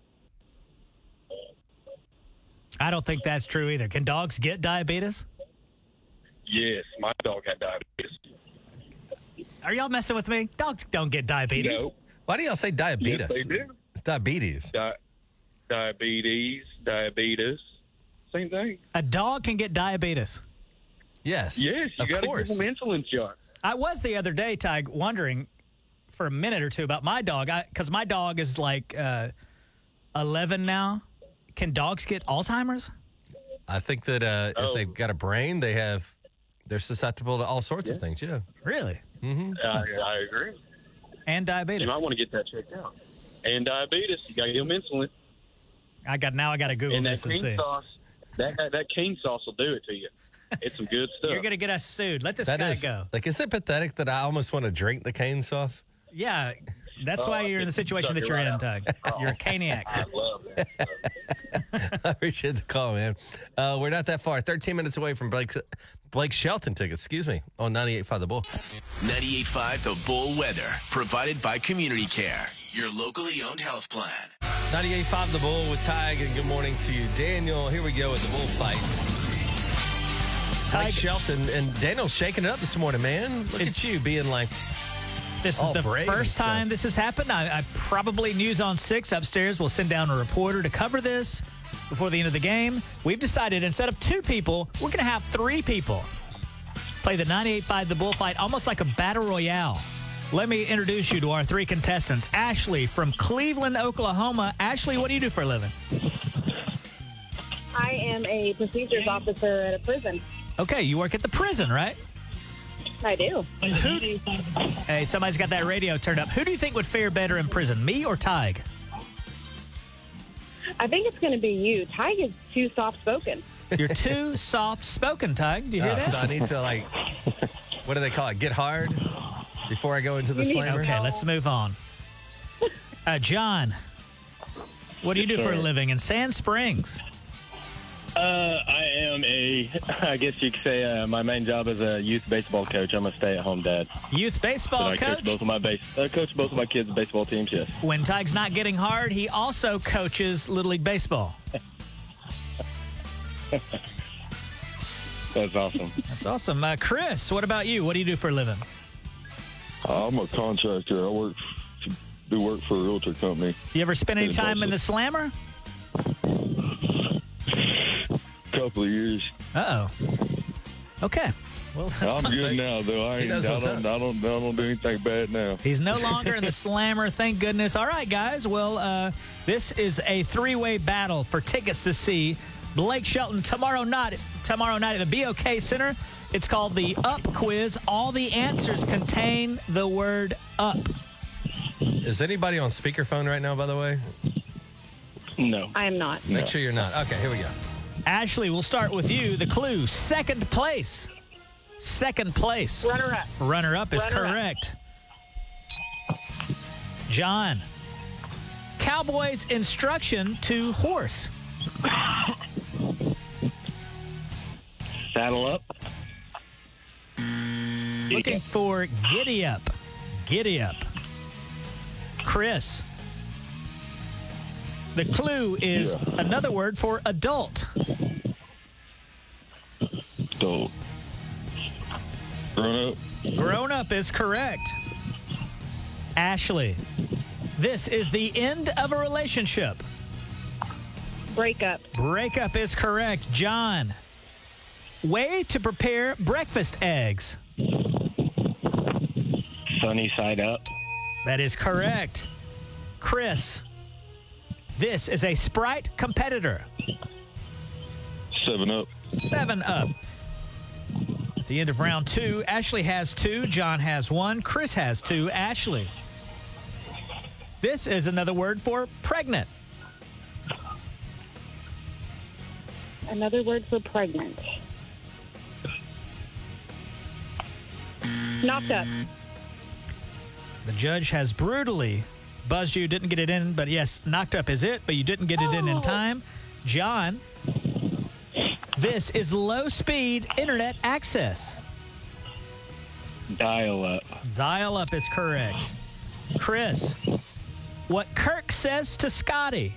Speaker 2: I don't think that's true either. Can dogs get diabetes?
Speaker 16: Yes, my dog had diabetes.
Speaker 2: Are y'all messing with me? Dogs don't get diabetes.
Speaker 16: No.
Speaker 1: Why do y'all say diabetes?
Speaker 16: Yes, they do.
Speaker 1: It's diabetes.
Speaker 16: Diabetes, same thing.
Speaker 2: A dog can get diabetes.
Speaker 1: Yes.
Speaker 16: Yes, you got to give them insulin shot.
Speaker 2: I was the other day, Ty, wondering for a minute or two about my dog, because my dog is like 11 now. Can dogs get Alzheimer's?
Speaker 1: I think that if they've got a brain, they're susceptible to all sorts of things. Yeah.
Speaker 2: Really?
Speaker 1: Mm-hmm.
Speaker 16: I agree.
Speaker 2: And diabetes.
Speaker 16: You might want to get that checked out. And diabetes, you got to give them insulin.
Speaker 2: I got to Google
Speaker 16: and
Speaker 2: this and see.
Speaker 16: Sauce, that cane sauce will do it to you. It's some good stuff.
Speaker 2: You're going to get us sued. Let this guy go.
Speaker 1: Like, is it pathetic that I almost want to drink the cane sauce?
Speaker 2: Yeah, that's why you're in the situation that you're in, Doug. You're a caniac.
Speaker 16: I love that.
Speaker 1: I appreciate the call, man. We're not that far. 13 minutes away from Blake Shelton tickets, on 98.5 The Bull.
Speaker 9: 98.5 The Bull weather, provided by Community Care, your locally owned health plan.
Speaker 1: 98.5 The Bull with Tig, and good morning to you, Daniel. Here we go with the bullfights. Blake Shelton and Daniel's shaking it up this morning, man. Look at you being like...
Speaker 2: This is the first time this has happened. I probably News on 6 upstairs will send down a reporter to cover this before the end of the game. We've decided instead of 2 people, we're going to have 3 people play the 98.5 The Bullfight, almost like a battle royale. Let me introduce you to our 3 contestants. Ashley from Cleveland, Oklahoma. Ashley, what do you do for a living?
Speaker 17: I am a procedures officer at a prison.
Speaker 2: Okay, you work at the prison, right?
Speaker 17: I do.
Speaker 2: Hey, somebody's got that radio turned up. Who do you think would fare better in prison, me or Tig?
Speaker 17: I think it's going to be you. Tig is too soft-spoken.
Speaker 2: You're too soft-spoken, Tig. Do you hear that?
Speaker 1: So I need to, what do they call it? Get hard before I go into the slammer?
Speaker 2: Okay, let's move on. John, what do you do for a living in Sand Springs?
Speaker 18: I am I guess you could say my main job is a youth baseball coach. I'm a stay-at-home dad.
Speaker 2: Youth baseball coach?
Speaker 18: I coach both of my kids' baseball teams, yes.
Speaker 2: When Tig's not getting hard, he also coaches Little League Baseball.
Speaker 18: That's awesome.
Speaker 2: That's awesome. Chris, what about you? What do you do for a living?
Speaker 12: I'm a contractor. I do work for a realtor company.
Speaker 2: You ever spend any time in the slammer?
Speaker 12: Couple of years.
Speaker 2: Uh-oh. Okay. Well,
Speaker 12: I'm good now, though. I don't do anything bad now.
Speaker 2: He's no longer in the slammer, thank goodness. All right, guys. Well, this is a 3-way battle for tickets to see Blake Shelton tomorrow night at the BOK Center. It's called the Up Quiz. All the answers contain the word up.
Speaker 1: Is anybody on speakerphone right now, by the way?
Speaker 18: No.
Speaker 17: I am not.
Speaker 1: Make sure you're not. Okay, here we go.
Speaker 2: Ashley, we'll start with you. The clue, second place. Second place.
Speaker 17: Runner-up.
Speaker 2: Runner-up is correct. John, Cowboys instruction to horse.
Speaker 18: Saddle up.
Speaker 2: Looking for giddy up. Giddy up. Chris, the clue is another word for adult.
Speaker 12: Adult. Grown up.
Speaker 2: Grown up is correct. Ashley, this is the end of a relationship.
Speaker 17: Breakup.
Speaker 2: Breakup is correct. John, way to prepare breakfast eggs.
Speaker 18: Sunny side up.
Speaker 2: That is correct. Chris, this is a Sprite competitor.
Speaker 12: 7-Up.
Speaker 2: 7-Up. At the end of round 2, Ashley has 2, John has 1, Chris has 2. Ashley, this is another word for pregnant.
Speaker 17: Another word for pregnant. Knocked up.
Speaker 2: The judge has brutally buzzed you, didn't get it in, but yes, knocked up is it, but you didn't get it in time. John, this is low-speed internet access.
Speaker 18: Dial-up.
Speaker 2: Dial-up is correct. Chris, what Kirk says to Scotty.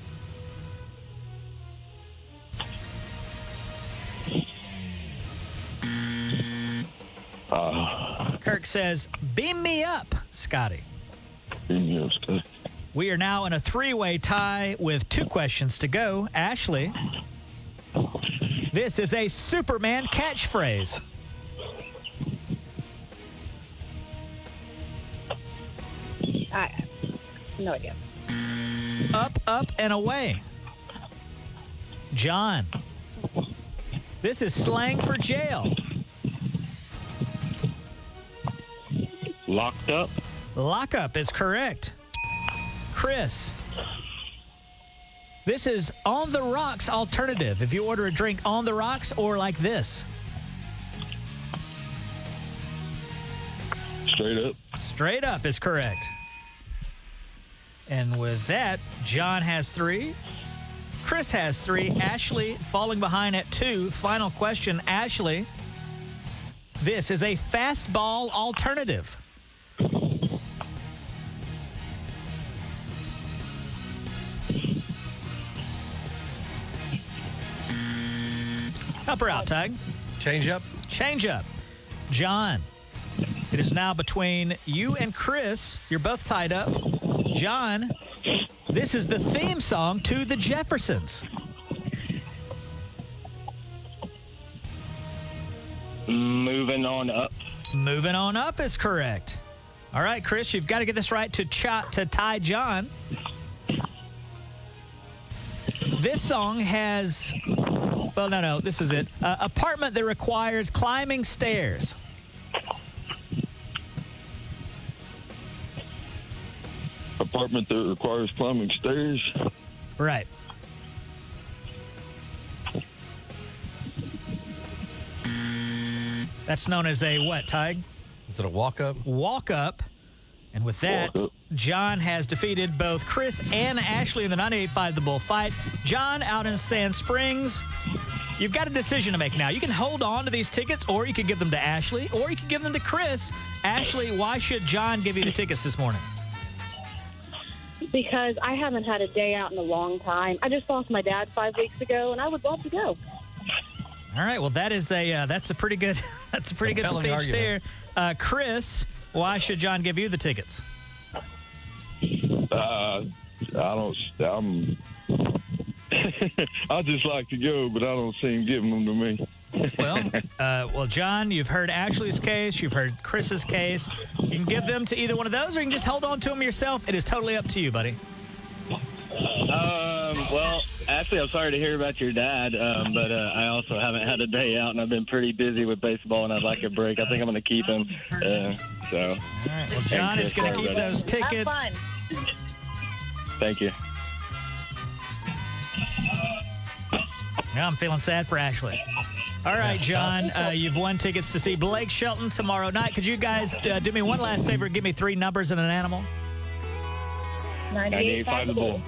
Speaker 2: Kirk says, beam me up, Scotty.
Speaker 12: Beam me up, Scotty.
Speaker 2: We are now in a three-way tie with 2 questions to go. Ashley, this is a Superman catchphrase.
Speaker 17: No idea.
Speaker 2: Up, up, and away. John, this is slang for jail.
Speaker 18: Locked up.
Speaker 2: Lock up is correct. Chris, this is on the rocks alternative. If you order a drink on the rocks or like this.
Speaker 12: Straight up.
Speaker 2: Straight up is correct. And with that, John has 3. Chris has 3. Ashley falling behind at 2. Final question, Ashley. This is a fastball alternative. Up or out, Tag?
Speaker 1: Change up.
Speaker 2: Change up. John, it is now between you and Chris. You're both tied up. John, this is the theme song to The Jeffersons.
Speaker 18: Moving on up.
Speaker 2: Moving on up is correct. All right, Chris, you've got to get this right to tie John. This song has, well, no, this is it. Apartment that requires climbing stairs.
Speaker 12: Apartment that requires climbing stairs.
Speaker 2: Right. That's known as a what, Tig?
Speaker 1: Is it a walk-up?
Speaker 2: Walk-up. And with that, John has defeated both Chris and Ashley in the 98.5 The Bull fight. John out in Sand Springs. You've got a decision to make now. You can hold on to these tickets, or you can give them to Ashley, or you can give them to Chris. Ashley, why should John give you the tickets this morning?
Speaker 17: Because I haven't had a day out in a long time. I just lost my dad 5 weeks ago, and I would love to go.
Speaker 2: All right. Well, that's a pretty good speech
Speaker 1: argument
Speaker 2: there. Chris, why should John give you the tickets?
Speaker 12: I just like to go, but I don't see him giving them to me.
Speaker 2: Well, John, you've heard Ashley's case. You've heard Chris's case. You can give them to either one of those, or you can just hold on to them yourself. It is totally up to you, buddy.
Speaker 18: Well, Ashley, I'm sorry to hear about your dad, but I also haven't had a day out, and I've been pretty busy with baseball, and I'd like a break. I think I'm going to keep him. So.
Speaker 2: All right. Well, John is going to keep those tickets.
Speaker 17: Have fun.
Speaker 18: Thank you.
Speaker 2: Now I'm feeling sad for Ashley. All right, John, you've won tickets to see Blake Shelton tomorrow night. Could you guys do me one last favor? Give me 3 numbers and an animal.
Speaker 17: 98.5 The Bull.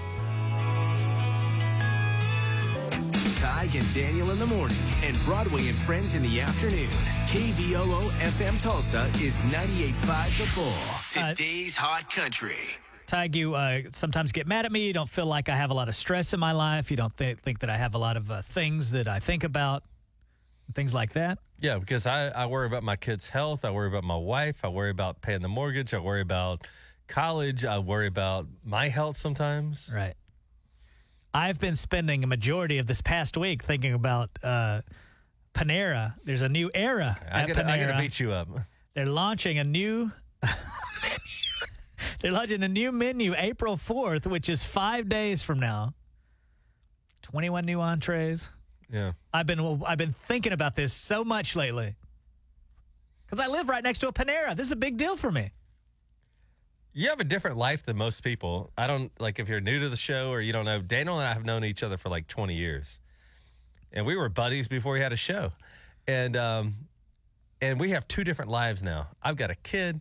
Speaker 9: Tig and Daniel in the morning and Broadway and Friends in the afternoon. KVOO FM Tulsa is 98.5 The Bull. Today's hot country.
Speaker 2: Tig, you sometimes get mad at me. You don't feel like I have a lot of stress in my life. You don't think that I have a lot of things that I think about, things like that.
Speaker 1: Yeah, because I worry about my kids' health. I worry about my wife. I worry about paying the mortgage. I worry about college. I worry about my health sometimes.
Speaker 2: Right. I've been spending a majority of this past week thinking about Panera. There's a new era at Panera.
Speaker 1: I gotta beat you up.
Speaker 2: They're launching a new They're launching a new menu April 4th, which is 5 days from now. 21 new entrees.
Speaker 1: Yeah.
Speaker 2: I've been thinking about this so much lately. Because I live right next to a Panera. This is a big deal for me.
Speaker 1: You have a different life than most people. I don't, like, if you're new to the show or you don't know, Daniel and I have known each other for like 20 years. And we were buddies before we had a show. And we have 2 different lives now. I've got a kid,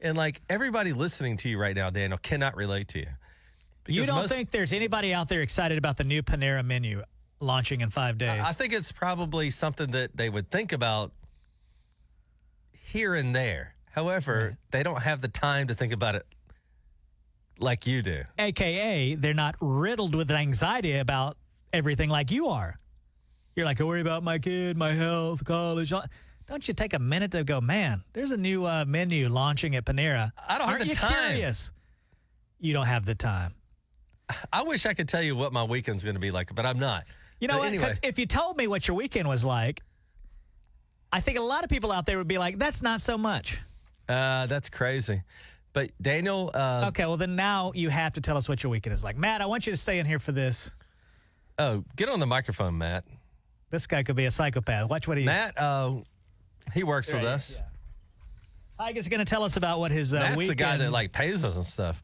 Speaker 1: And like everybody listening to you right now, Daniel, cannot relate to you.
Speaker 2: You don't think there's anybody out there excited about the new Panera menu launching in 5 days?
Speaker 1: I think it's probably something that they would think about here and there. However, they don't have the time to think about it like you do.
Speaker 2: AKA, they're not riddled with anxiety about everything like you are. You're like, I worry about my kid, my health, college. Don't you take a minute to go, man, there's a new menu launching at Panera.
Speaker 1: I don't have the time.
Speaker 2: Aren't you curious? You don't have the time.
Speaker 1: I wish I could tell you what my weekend's going to be like, but I'm not.
Speaker 2: You know what? Because if you told me what your weekend was like, I think a lot of people out there would be like, that's not so much.
Speaker 1: That's crazy. But Daniel...
Speaker 2: okay, well then now you have to tell us what your weekend is like. Matt, I want you to stay in here for this.
Speaker 1: Oh, get on the microphone, Matt.
Speaker 2: This guy could be a psychopath. Watch what he...
Speaker 1: Matt, he works with us.
Speaker 2: Yeah. Tig is going to tell us about what his
Speaker 1: Matt's
Speaker 2: weekend...
Speaker 1: the guy that like pays us and stuff.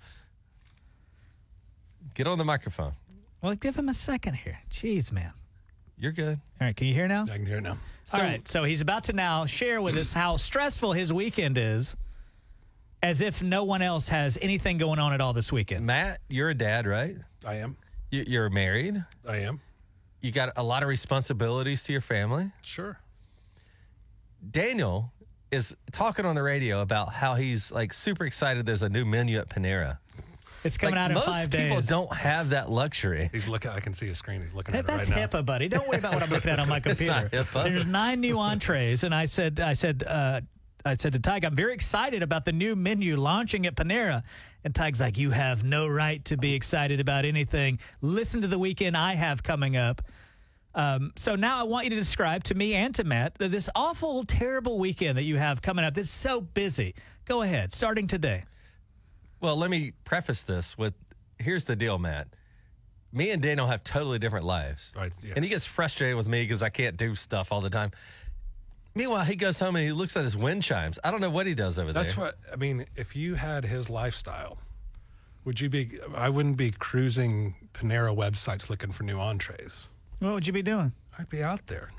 Speaker 1: Get on the microphone.
Speaker 2: Well, give him a second here. Jeez, man.
Speaker 1: You're good.
Speaker 2: All right, can you hear now?
Speaker 19: I can hear now.
Speaker 2: All right, so he's about to now share with us how stressful his weekend is, as if no one else has anything going on at all this weekend.
Speaker 1: Matt, you're a dad, right?
Speaker 19: I am.
Speaker 1: You're married?
Speaker 19: I am.
Speaker 1: You got a lot of responsibilities to your family?
Speaker 19: Sure.
Speaker 1: Daniel is talking on the radio about how he's like super excited there's a new menu at Panera.
Speaker 2: It's coming out in 5 days.
Speaker 1: Most people don't have that luxury.
Speaker 19: He's looking. I can see his screen. He's looking at it right
Speaker 2: That's
Speaker 19: now.
Speaker 2: HIPAA, buddy. Don't worry about what I'm looking at on my computer.
Speaker 1: It's not HIPAA.
Speaker 2: There's 9 new entrees, and I said to Tig, I'm very excited about the new menu launching at Panera. And Tig's like, you have no right to be excited about anything. Listen to the weekend I have coming up. So now I want you to describe to me and to Matt this awful, terrible weekend that you have coming up. This is so busy. Go ahead, starting today.
Speaker 1: Well, let me preface this with, here's the deal, Matt. Me and Daniel have totally different lives.
Speaker 19: Right. Yes.
Speaker 1: And he gets frustrated with me because I can't do stuff all the time. Meanwhile, he goes home and he looks at his wind chimes. I don't know what he does over there.
Speaker 19: That's what, I mean, if you had his lifestyle, would you be, I wouldn't be cruising Panera websites looking for new entrees.
Speaker 2: What would you be doing?
Speaker 19: I'd be out there.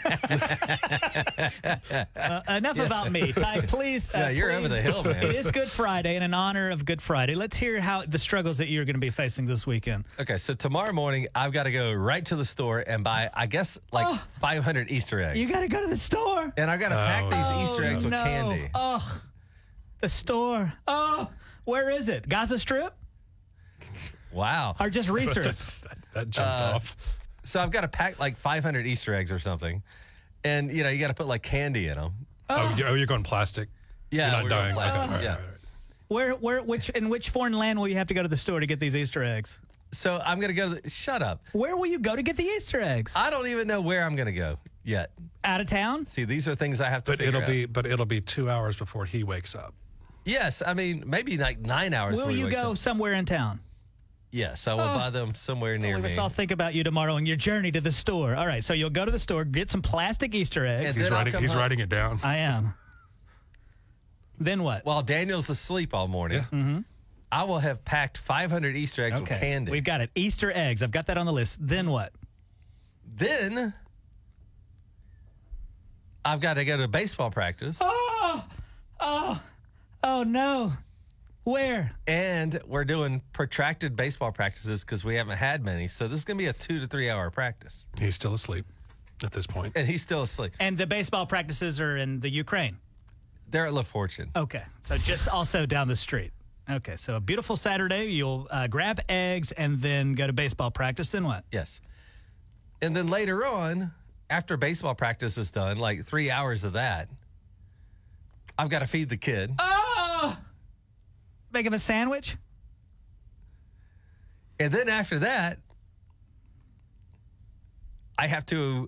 Speaker 2: Enough about me. Ty, please.
Speaker 1: You're over the hill, man.
Speaker 2: It is Good Friday, and in honor of Good Friday, let's hear how the struggles that you're going to be facing this weekend.
Speaker 1: Okay, so tomorrow morning, I've got to go right to the store and buy, I guess, 500 Easter eggs.
Speaker 2: You got to go to the store.
Speaker 1: And I've got to pack these Easter eggs with candy.
Speaker 2: Oh, the store. Oh, where is it? Gaza Strip?
Speaker 1: Wow.
Speaker 2: Or just research?
Speaker 19: that jumped off.
Speaker 1: So I've got to pack 500 Easter eggs or something. And, you got to put candy in them.
Speaker 19: Oh, you're going plastic?
Speaker 1: Yeah.
Speaker 19: You're not dying.
Speaker 1: Plastic.
Speaker 19: Okay.
Speaker 1: Yeah.
Speaker 2: In which foreign land will you have to go to the store to get these Easter eggs?
Speaker 1: So I'm going to go shut up.
Speaker 2: Where will you go to get the Easter eggs?
Speaker 1: I don't even know where I'm going to go yet.
Speaker 2: Out of town?
Speaker 1: See, these are things I have to figure out.
Speaker 19: But it'll be 2 hours before he wakes up.
Speaker 1: Yes. I mean, maybe 9 hours.
Speaker 2: Will you go somewhere in town?
Speaker 1: Yes, I will buy them somewhere near me.
Speaker 2: I'll think about you tomorrow and your journey to the store. All right, so you'll go to the store, get some plastic Easter eggs.
Speaker 19: He's writing it down.
Speaker 2: I am. Then what?
Speaker 1: While Daniel's asleep all morning, I will have packed 500 Easter eggs with candy.
Speaker 2: We've got it. Easter eggs. I've got that on the list. Then what?
Speaker 1: Then I've got to go to baseball practice.
Speaker 2: Oh, no. Where?
Speaker 1: And we're doing protracted baseball practices because we haven't had many. So this is going to be a 2 to 3 hour practice.
Speaker 19: He's still asleep at this point.
Speaker 1: And he's still asleep.
Speaker 2: And the baseball practices are in the Ukraine?
Speaker 1: They're at La Fortune.
Speaker 2: Okay. So just also down the street. Okay. So a beautiful Saturday. You'll grab eggs and then go to baseball practice. Then what?
Speaker 1: Yes. And then later on, after baseball practice is done, 3 hours of that, I've got to feed the kid.
Speaker 2: Oh! Make him a sandwich?
Speaker 1: And then after that, I have to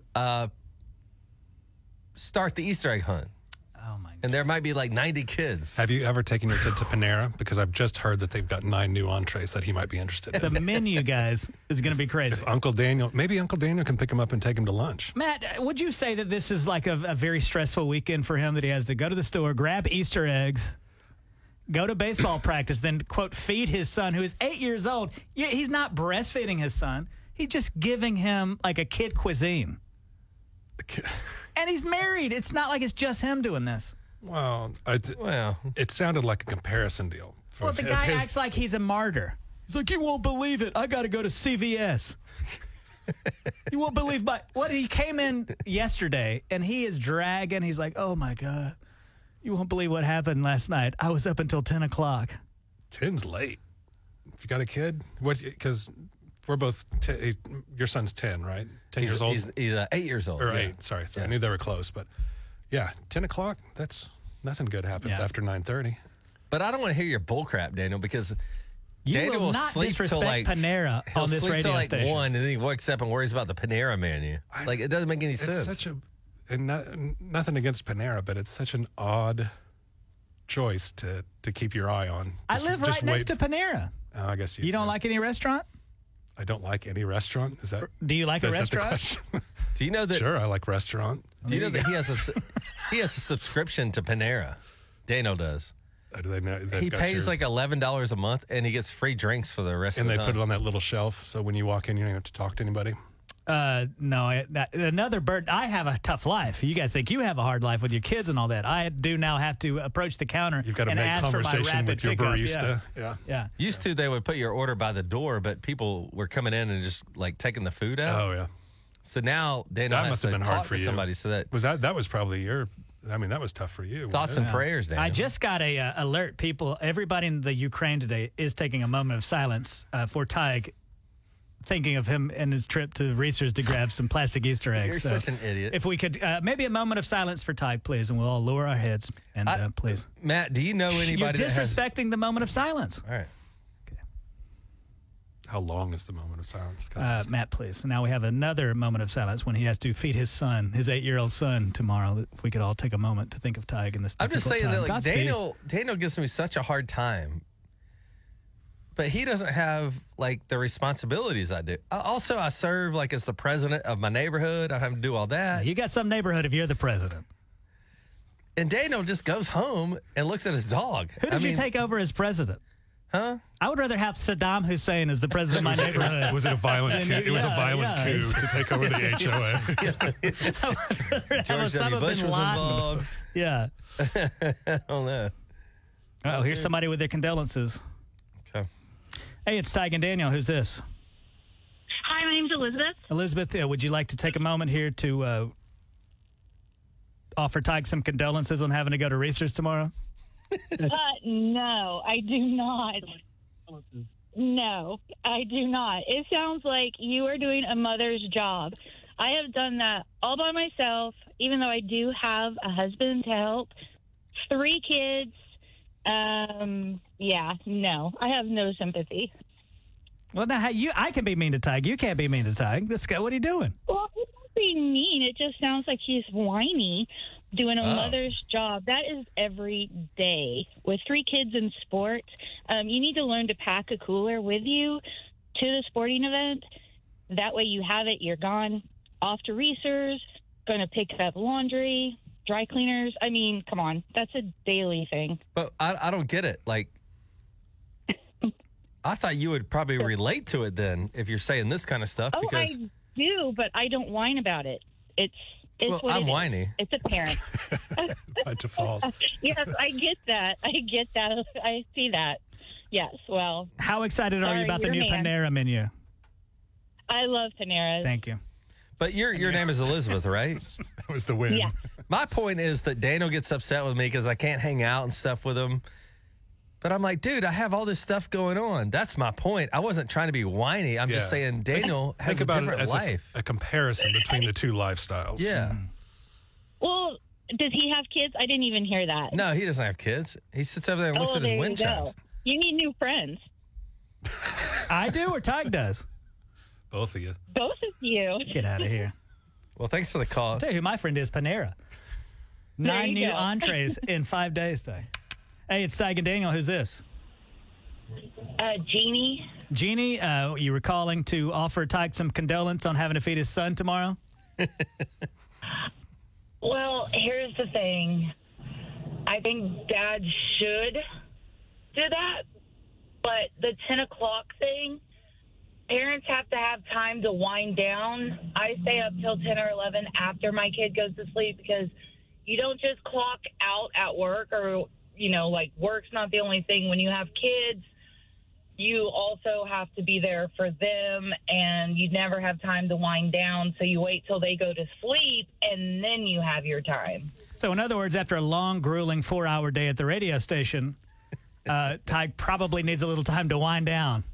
Speaker 1: start the Easter egg hunt.
Speaker 2: Oh, my God.
Speaker 1: And there might be 90 kids.
Speaker 19: Have you ever taken your kid to Panera? Because I've just heard that they've got 9 new entrees that he might be interested in.
Speaker 2: The menu, guys, is going to be crazy.
Speaker 19: If maybe Uncle Daniel can pick him up and take him to lunch.
Speaker 2: Matt, would you say that this is a very stressful weekend for him, that he has to go to the store, grab Easter eggs, go to baseball practice, then, quote, feed his son, who is 8 years old? He's not breastfeeding his son. He's just giving him a kid cuisine. And he's married. It's not like it's just him doing this.
Speaker 19: Well, it sounded like a comparison deal.
Speaker 2: Well, the guy acts like he's a martyr. He's like, you won't believe it. I got to go to CVS. You won't believe he came in yesterday and he is dragging. He's like, oh my God, you won't believe what happened last night. I was up until 10 o'clock.
Speaker 19: 10's late. If you got a kid, because we're both, your son's 10, right? 10 years old?
Speaker 1: He's 8 years old.
Speaker 19: Or 8, sorry. I knew they were close, but yeah, 10 o'clock, that's nothing good happens after 9:30.
Speaker 1: But I don't want to hear your bullcrap, Daniel, because
Speaker 2: Daniel will not
Speaker 1: sleep
Speaker 2: disrespect
Speaker 1: till like
Speaker 2: Panera on this radio
Speaker 1: till
Speaker 2: station.
Speaker 1: 1, and then he wakes up and worries about the Panera menu. Like, it doesn't make any sense.
Speaker 19: Such nothing against Panera, but it's such an odd choice to keep your eye on.
Speaker 2: I live right next to Panera.
Speaker 19: Oh, I guess
Speaker 2: you don't like any restaurant?
Speaker 19: I don't like any restaurant. Is that?
Speaker 2: Do you like a restaurant?
Speaker 1: Do you know that?
Speaker 19: Sure, I like restaurant.
Speaker 1: Do you know that he has a subscription to Panera? Daniel does.
Speaker 19: Do they know,
Speaker 1: he pays like $11 a month, and he gets free drinks for the rest of the time.
Speaker 19: And they put it on that little shelf, so when you walk in, you don't have to talk to anybody.
Speaker 2: No, another bird. I have a tough life. You guys think you have a hard life with your kids and all that. I do now have to approach the counter.
Speaker 19: You've got to
Speaker 2: and
Speaker 19: make
Speaker 2: ask
Speaker 19: conversation
Speaker 2: for my rapid
Speaker 19: with your
Speaker 2: pickup.
Speaker 19: barista.
Speaker 2: Yeah.
Speaker 1: Used to, they would put your order by the door, but people were coming in and just like taking the food out.
Speaker 19: Oh yeah.
Speaker 1: So now Daniel
Speaker 19: that
Speaker 1: has
Speaker 19: must
Speaker 1: to
Speaker 19: have been
Speaker 1: talk
Speaker 19: hard for
Speaker 1: to
Speaker 19: you.
Speaker 1: somebody. So
Speaker 19: that was probably that was tough for you.
Speaker 1: Thoughts and prayers, Daniel.
Speaker 2: I just got a alert. People, everybody in the Ukraine today is taking a moment of silence for Tig, thinking of him and his trip to Reese's to grab some plastic Easter eggs.
Speaker 1: You're such an idiot.
Speaker 2: If we could, maybe a moment of silence for Tig, please, and we'll all lower our heads. And please.
Speaker 1: Matt, do you know anybody
Speaker 2: You're
Speaker 1: that has...
Speaker 2: disrespecting the moment of silence.
Speaker 1: All right.
Speaker 19: How long is the moment of silence?
Speaker 2: Matt, please. Now we have another moment of silence when he has to feed his son, his 8-year-old son, tomorrow. If we could all take a moment to think of Tig in this
Speaker 1: I'm just saying
Speaker 2: time.
Speaker 1: that like Daniel gives me such a hard time, but he doesn't have like the responsibilities I do. I serve like as the president of my neighborhood. I have to do all that.
Speaker 2: You got some neighborhood if you're the president.
Speaker 1: And Daniel just goes home and looks at his dog.
Speaker 2: Who did you take over as president?
Speaker 1: Huh?
Speaker 2: I would rather have Saddam Hussein as the president of my neighborhood.
Speaker 19: Was it a violent coup? It was a violent coup to take over the HOA.
Speaker 1: George W. Bush was involved.
Speaker 2: Yeah.
Speaker 1: I don't know.
Speaker 2: Oh, here's somebody with their condolences.
Speaker 1: Okay.
Speaker 2: Hey, it's Tig and Daniel. Who's this?
Speaker 20: Hi, my name's Elizabeth.
Speaker 2: Elizabeth, would you like to take a moment here to offer Tig some condolences on having to go to Reese's tomorrow?
Speaker 20: No, I do not. No, I do not. It sounds like you are doing a mother's job. I have done that all by myself, even though I do have a husband to help, 3 kids. Yeah, no, I have no sympathy.
Speaker 2: Well, now I can be mean to Tig. You can't be mean to Tig. This guy, what are you doing?
Speaker 20: Well, it's not being mean. It just sounds like he's whiny. Doing a mother's job. That is every day. With 3 kids in sport, you need to learn to pack a cooler with you to the sporting event. That way you have it, you're gone, off to Reese's, going to pick up laundry, dry cleaners. I mean, come on. That's a daily thing.
Speaker 1: But I don't get it. Like, I thought you would probably relate to it then if you're saying this kind of stuff. Because
Speaker 20: I do, but I don't whine about it. It's what
Speaker 1: I'm whiny.
Speaker 20: It's apparent.
Speaker 19: By default.
Speaker 20: Yes, I get that. I see that. Yes, well.
Speaker 2: How excited are you about the new Panera menu?
Speaker 20: I love Panera.
Speaker 2: Thank you.
Speaker 1: But your name is Elizabeth, right?
Speaker 19: That was the win.
Speaker 20: Yeah.
Speaker 1: My point is that Daniel gets upset with me because I can't hang out and stuff with him. But I'm like, dude, I have all this stuff going on. That's my point. I wasn't trying to be whiny. I'm just saying Daniel has a different life.
Speaker 19: A comparison between the 2 lifestyles.
Speaker 1: Yeah.
Speaker 20: Well, does he have kids? I didn't even hear that.
Speaker 1: No, he doesn't have kids. He sits over there and looks at his wind chimes.
Speaker 20: You need new friends.
Speaker 2: I do or Tig does?
Speaker 19: Both of you.
Speaker 20: Both of you.
Speaker 2: Get out of here.
Speaker 1: Well, thanks for the call.
Speaker 2: I'll tell you who my friend is, Panera. 9 new entrees in 5 days today. Hey, it's Tig and Daniel. Who's this?
Speaker 20: Jeannie.
Speaker 2: Jeannie, you were calling to offer Tig some condolence on having to feed his son tomorrow?
Speaker 21: Well, here's the thing. I think Dad should do that, but the 10 o'clock thing, parents have to have time to wind down. I stay up till 10 or 11 after my kid goes to sleep because you don't just clock out at work or, like work's not the only thing. When you have kids, you also have to be there for them, and you never have time to wind down. So you wait till they go to sleep, and then you have your time.
Speaker 2: So in other words, after a long, grueling 4-hour day at the radio station, Ty probably needs a little time to wind down.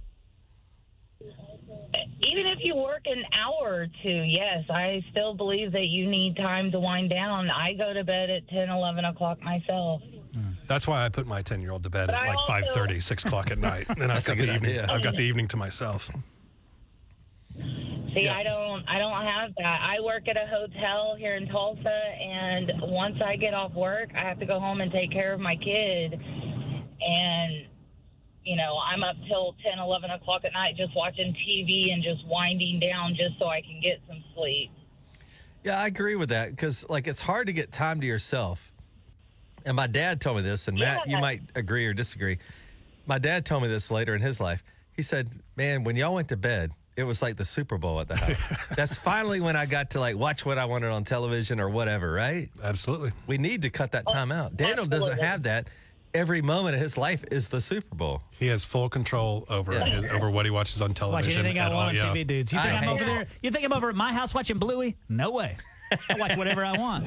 Speaker 21: Even if you work an hour or two, yes, I still believe that you need time to wind down. I go to bed at 10, 11 o'clock myself.
Speaker 19: That's why I put my 10-year-old to bed at like 5:30, 6 o'clock at night. And I've got the evening. I've got the evening to myself.
Speaker 21: See, I don't have that. I work at a hotel here in Tulsa, and once I get off work, I have to go home and take care of my kid. And, I'm up till 10, 11 o'clock at night just watching TV and just winding down just so I can get some sleep.
Speaker 1: Yeah, I agree with that because, it's hard to get time to yourself. And my dad told me this, and Matt, you might agree or disagree. My dad told me this later in his life. He said, man, when y'all went to bed, it was like the Super Bowl at the house. That's finally when I got to watch what I wanted on television or whatever, right?
Speaker 19: Absolutely.
Speaker 1: We need to cut that time out. Daniel doesn't have that. Every moment of his life is the Super Bowl.
Speaker 19: He has full control over over what he watches on television.
Speaker 2: Watch anything I want on TV, dudes. You think I'm over there? You think I'm over at my house watching Bluey? No way. I watch whatever I want.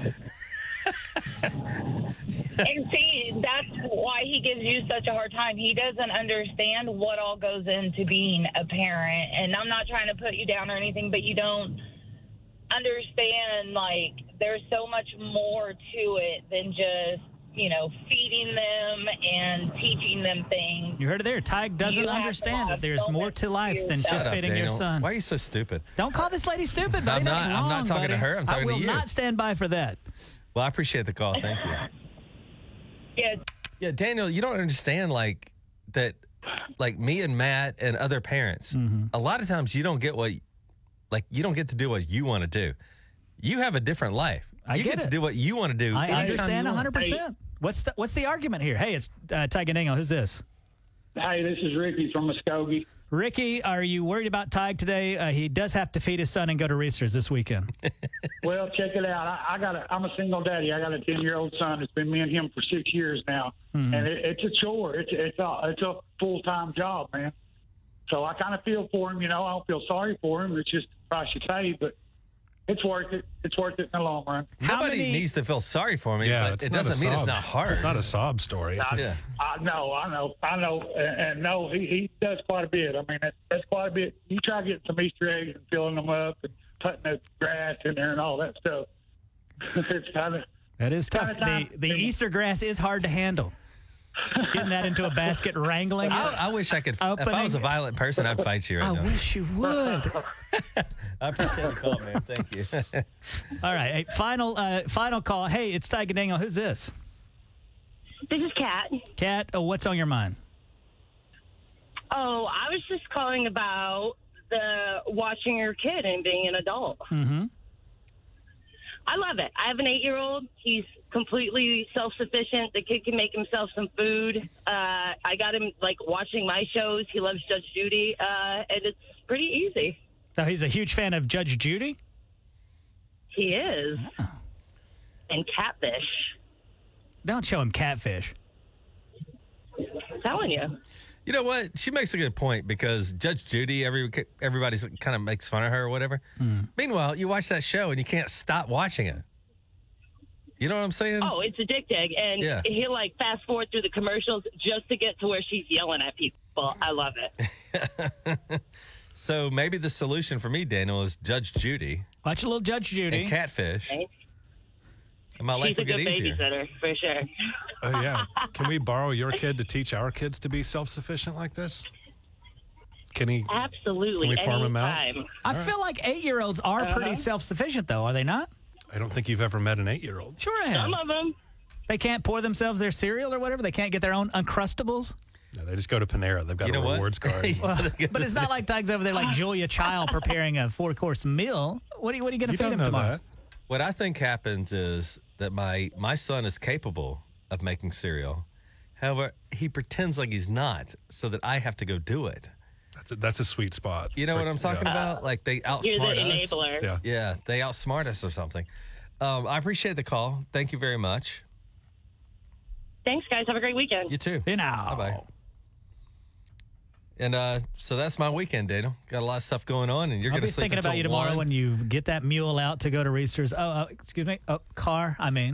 Speaker 21: And see, that's why he gives you such a hard time. He doesn't understand what all goes into being a parent. And I'm not trying to put you down or anything, but you don't understand, there's so much more to it than just, feeding them and teaching them things.
Speaker 2: You heard it there. Ty doesn't understand that there's more to life than just feeding your son.
Speaker 1: Why are you so stupid?
Speaker 2: Don't call this lady stupid, buddy. That's wrong,
Speaker 1: I'm not talking
Speaker 2: buddy.
Speaker 1: to her. I'm talking to you.
Speaker 2: I will not stand by for that.
Speaker 1: Well, I appreciate the call. Thank you. Yeah, Daniel, you don't understand that me and Matt and other parents, a lot of times you don't get you don't get to do what you want to do. You have a different life. You get to do what you want to do.
Speaker 2: I understand 100%. What's the argument here? Hey, it's Ty and Daniel. Who's this?
Speaker 14: Hey, this is Ricky from Muskogee.
Speaker 2: Ricky, are you worried about Ty today? He does have to feed his son and go to Reese's this weekend.
Speaker 14: Well, check it out. I'm a single daddy. I got a 10-year-old son. It's been me and him for 6 years now, and it's a chore. It's a full-time job, man. So I kind of feel for him. I don't feel sorry for him. It's just the price you pay, but it's worth it. It's worth it in the long run.
Speaker 1: Nobody needs to feel sorry for me, but it doesn't mean it's not hard.
Speaker 19: It's not a sob story.
Speaker 14: I know. And no, he does quite a bit. I mean, that's quite a bit. You try getting some Easter eggs and filling them up and putting the grass in there and all that stuff. It's kind of...
Speaker 2: That is tough. The Easter grass is hard to handle. Getting that into a basket, wrangling it.
Speaker 1: I wish I could. If I was a violent person, I'd fight you right now.
Speaker 2: I wish you would.
Speaker 1: I appreciate the call, man. Thank you.
Speaker 2: All right. Hey, final call. Hey, it's Ty and Daniel. Who's this?
Speaker 4: This is Kat.
Speaker 2: Kat, what's on your mind?
Speaker 4: Oh, I was just calling about the watching your kid and being an adult.
Speaker 2: Mm-hmm.
Speaker 4: I love it. I have an 8-year-old. He's completely self-sufficient. The kid can make himself some food. I got him watching my shows. He loves Judge Judy, and it's pretty easy.
Speaker 2: So he's a huge fan of Judge Judy?
Speaker 4: He is.
Speaker 2: Oh.
Speaker 4: And Catfish.
Speaker 2: Don't show him Catfish.
Speaker 4: I'm telling you.
Speaker 1: You know what? She makes a good point because Judge Judy, everybody's kind of makes fun of her or whatever. Meanwhile, you watch that show and you can't stop watching it. You know what I'm saying?
Speaker 4: Oh, it's addicting. And he'll fast forward through the commercials just to get to where she's yelling at people. I love it.
Speaker 1: So maybe the solution for me, Daniel, is Judge Judy.
Speaker 2: Watch a little Judge Judy.
Speaker 1: And Catfish.
Speaker 4: Okay.
Speaker 1: And my life
Speaker 4: She's a
Speaker 1: will get
Speaker 4: good
Speaker 1: easier.
Speaker 4: babysitter, for sure.
Speaker 19: Oh, yeah. Can we borrow your kid to teach our kids to be self-sufficient like this? Can he?
Speaker 4: Absolutely.
Speaker 19: Can we farm him out?
Speaker 4: Anytime.
Speaker 2: I feel like 8-year-olds are pretty self-sufficient, though, are they not?
Speaker 19: I don't think you've ever met an 8-year-old.
Speaker 2: Sure I have.
Speaker 4: Some of them.
Speaker 2: They can't pour themselves their cereal or whatever? They can't get their own Uncrustables?
Speaker 19: No, they just go to Panera. They've got a rewards card.
Speaker 2: But it's not like Doug's over there like Julia Child preparing a 4-course meal. What are you going to feed him tomorrow?
Speaker 1: What I think happens is that my son is capable of making cereal. However, he pretends like he's not so that I have to go do it.
Speaker 19: That's a sweet spot.
Speaker 1: You know what I'm talking about? Like they outsmart
Speaker 4: You're the
Speaker 1: us.
Speaker 4: enabler.
Speaker 1: Yeah, they outsmart us or something. I appreciate the call. Thank you very much.
Speaker 4: Thanks, guys. Have a great weekend.
Speaker 1: You too. Bye-bye. And so that's my weekend, Daniel. Got a lot of stuff going on, and you're going to sleep
Speaker 2: thinking about you tomorrow
Speaker 1: 1.
Speaker 2: when you get that mule out to go to Reese's. Excuse me. Car, I mean.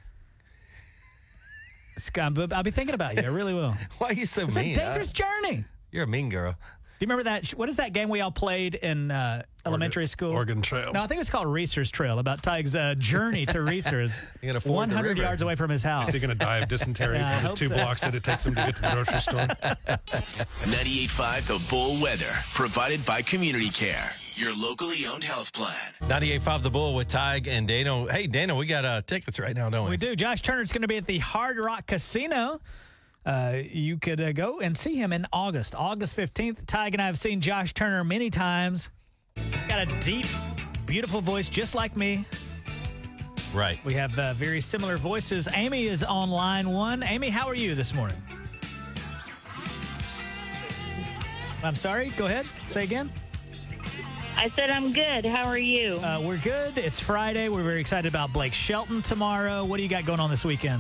Speaker 2: I'll be thinking about you. I really will.
Speaker 1: Why are you so
Speaker 2: it's
Speaker 1: mean?
Speaker 2: It's a dangerous journey.
Speaker 1: You're a mean girl.
Speaker 2: Do you remember that? What is that game we all played in elementary school?
Speaker 19: Oregon Trail.
Speaker 2: No, I think it was called Reese's Trail, about Tig's journey to Reese's. 100 yards away from his house.
Speaker 19: Is he going to die of dysentery from the 2 blocks that it takes him to get to the grocery store?
Speaker 9: 98.5 The Bull weather, provided by Community Care, your locally owned health plan.
Speaker 1: 98.5 The Bull with Tig and Daniel. Hey, Daniel, we got tickets right now, don't we?
Speaker 2: We do. Josh Turner's going to be at the Hard Rock Casino. You could go and see him in August 15th. Tig and I have seen Josh Turner many times. Got a deep, beautiful voice just like me.
Speaker 1: Right.
Speaker 2: We have very similar voices. Amy is on line 1. Amy, how are you this morning? I'm sorry. Go ahead. Say again.
Speaker 20: I said I'm good. How are you?
Speaker 2: We're good. It's Friday. We're very excited about Blake Shelton tomorrow. What do you got going on this weekend?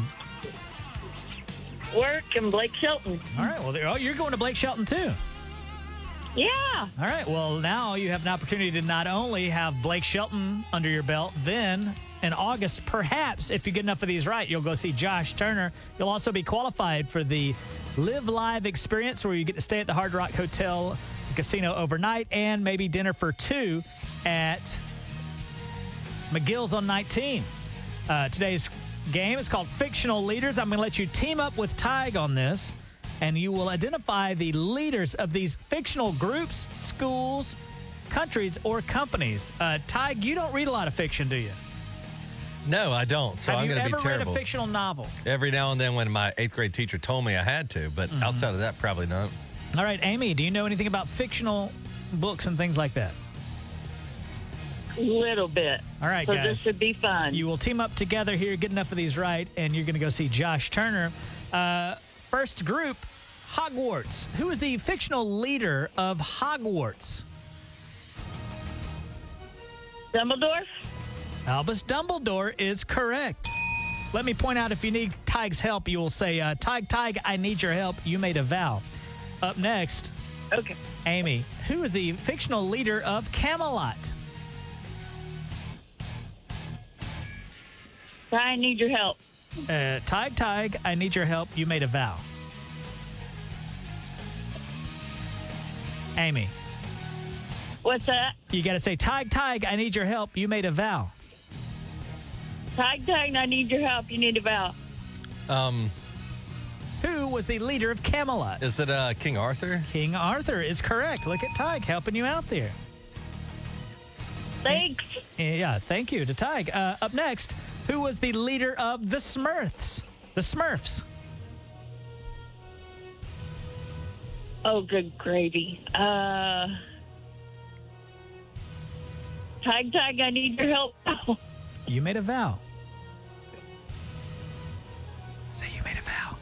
Speaker 20: Work and Blake Shelton.
Speaker 2: All right. Well, you're going to Blake Shelton too.
Speaker 20: Yeah.
Speaker 2: All right. Well, now you have an opportunity to not only have Blake Shelton under your belt, then in August, perhaps, if you get enough of these right, you'll go see Josh Turner. You'll also be qualified for the Live Live experience where you get to stay at the Hard Rock Hotel Casino overnight and maybe dinner for 2 at McGill's on 19. Today's game is called Fictional Leaders. I'm going to let you team up with Tig on this, and you will identify the leaders of these fictional groups, schools, countries, or companies. Tig, you don't read a lot of fiction, do you?
Speaker 1: No, I don't. So I'm going to be terrible.
Speaker 2: Have you ever read a fictional novel?
Speaker 1: Every now and then when my 8th grade teacher told me I had to, but outside of that, probably not.
Speaker 2: All right, Amy, do you know anything about fictional books and things like that?
Speaker 20: Little bit.
Speaker 2: All right,
Speaker 20: so
Speaker 2: guys.
Speaker 20: This should be fun.
Speaker 2: You will team up together here, get enough of these right, and you're going to go see Josh Turner. First group, Hogwarts. Who is the fictional leader of Hogwarts?
Speaker 20: Dumbledore?
Speaker 2: Albus Dumbledore is correct. Let me point out, if you need Tig's help, you will say, Tig, I need your help. You made a vow. Up next,
Speaker 20: okay,
Speaker 2: Amy, who is the fictional leader of Camelot?
Speaker 20: I need your help.
Speaker 2: Tig, I need your help. You made a vow. Amy.
Speaker 20: What's that?
Speaker 2: You got to say, Tig, I need your help. You made a vow.
Speaker 20: Tig, I need your help. You need a vow.
Speaker 2: Who was the leader of Camelot?
Speaker 1: Is it King Arthur?
Speaker 2: King Arthur is correct. Look at Tig helping you out there.
Speaker 20: Thanks.
Speaker 2: Yeah, thank you to Tig. Up next, who was the leader of the Smurfs? The Smurfs.
Speaker 20: Oh, good gravy. Tig, I need your help.
Speaker 2: You made a vow. Say you made a vow.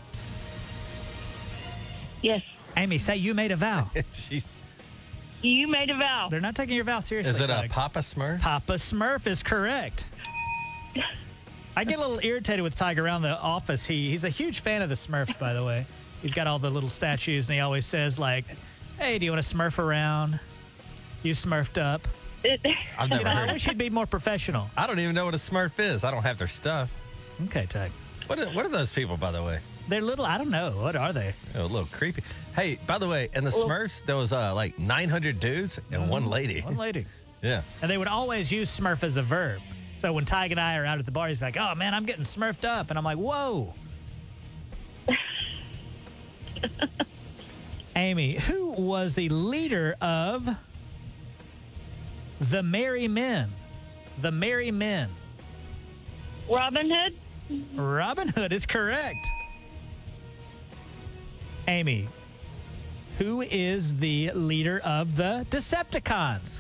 Speaker 20: Yes.
Speaker 2: Amy, say you made a vow.
Speaker 20: You made a vow.
Speaker 2: They're not taking your vow seriously.
Speaker 1: Is it
Speaker 2: Tig.
Speaker 1: Papa Smurf?
Speaker 2: Papa Smurf is correct. I get a little irritated with Tig around the office. He's a huge fan of the Smurfs, by the way. He's got all the little statues, and he always says, like, hey, do you want to Smurf around? You Smurfed up.
Speaker 1: I've never heard
Speaker 2: I wish he'd be more professional.
Speaker 1: I don't even know what a Smurf is. I don't have their stuff.
Speaker 2: Okay, Tig.
Speaker 1: What are those people, by the way?
Speaker 2: They're little, I don't know. What are they?
Speaker 1: Oh, a little creepy. Hey, by the way, in the Smurfs, there was like 900 dudes and one lady.
Speaker 2: One lady.
Speaker 1: Yeah.
Speaker 2: And they would always use Smurf as a verb. So when Tig and I are out at the bar, he's like, oh, man, I'm getting Smurfed up. And I'm like, whoa. Amy, who was the leader of the Merry Men? The Merry Men.
Speaker 20: Robin Hood?
Speaker 2: Robin Hood is correct. Amy, who is the leader of the Decepticons?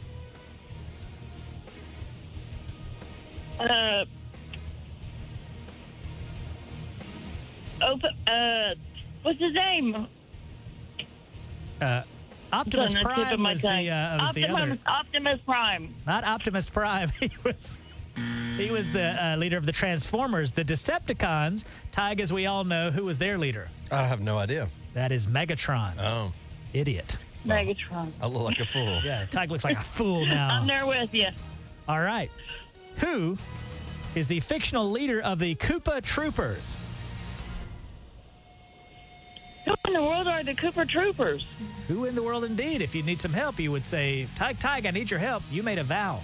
Speaker 20: What's his name?
Speaker 2: Optimus Prime was the other.
Speaker 20: Optimus Prime.
Speaker 2: Not Optimus Prime. He was He was the leader of the Transformers. The Decepticons, Tig, as we all know, who was their leader?
Speaker 1: I have no idea.
Speaker 2: That is Megatron.
Speaker 1: Oh.
Speaker 2: Idiot.
Speaker 21: Megatron.
Speaker 1: I look like a fool.
Speaker 2: Yeah, Tig looks like a fool now.
Speaker 21: I'm there with you.
Speaker 2: All right. Who is the fictional leader of the Koopa Troopers?
Speaker 21: Who in the world are the Cooper Troopers?
Speaker 2: Who in the world, indeed? If you need some help, you would say, Tig, I need your help. You made a vow.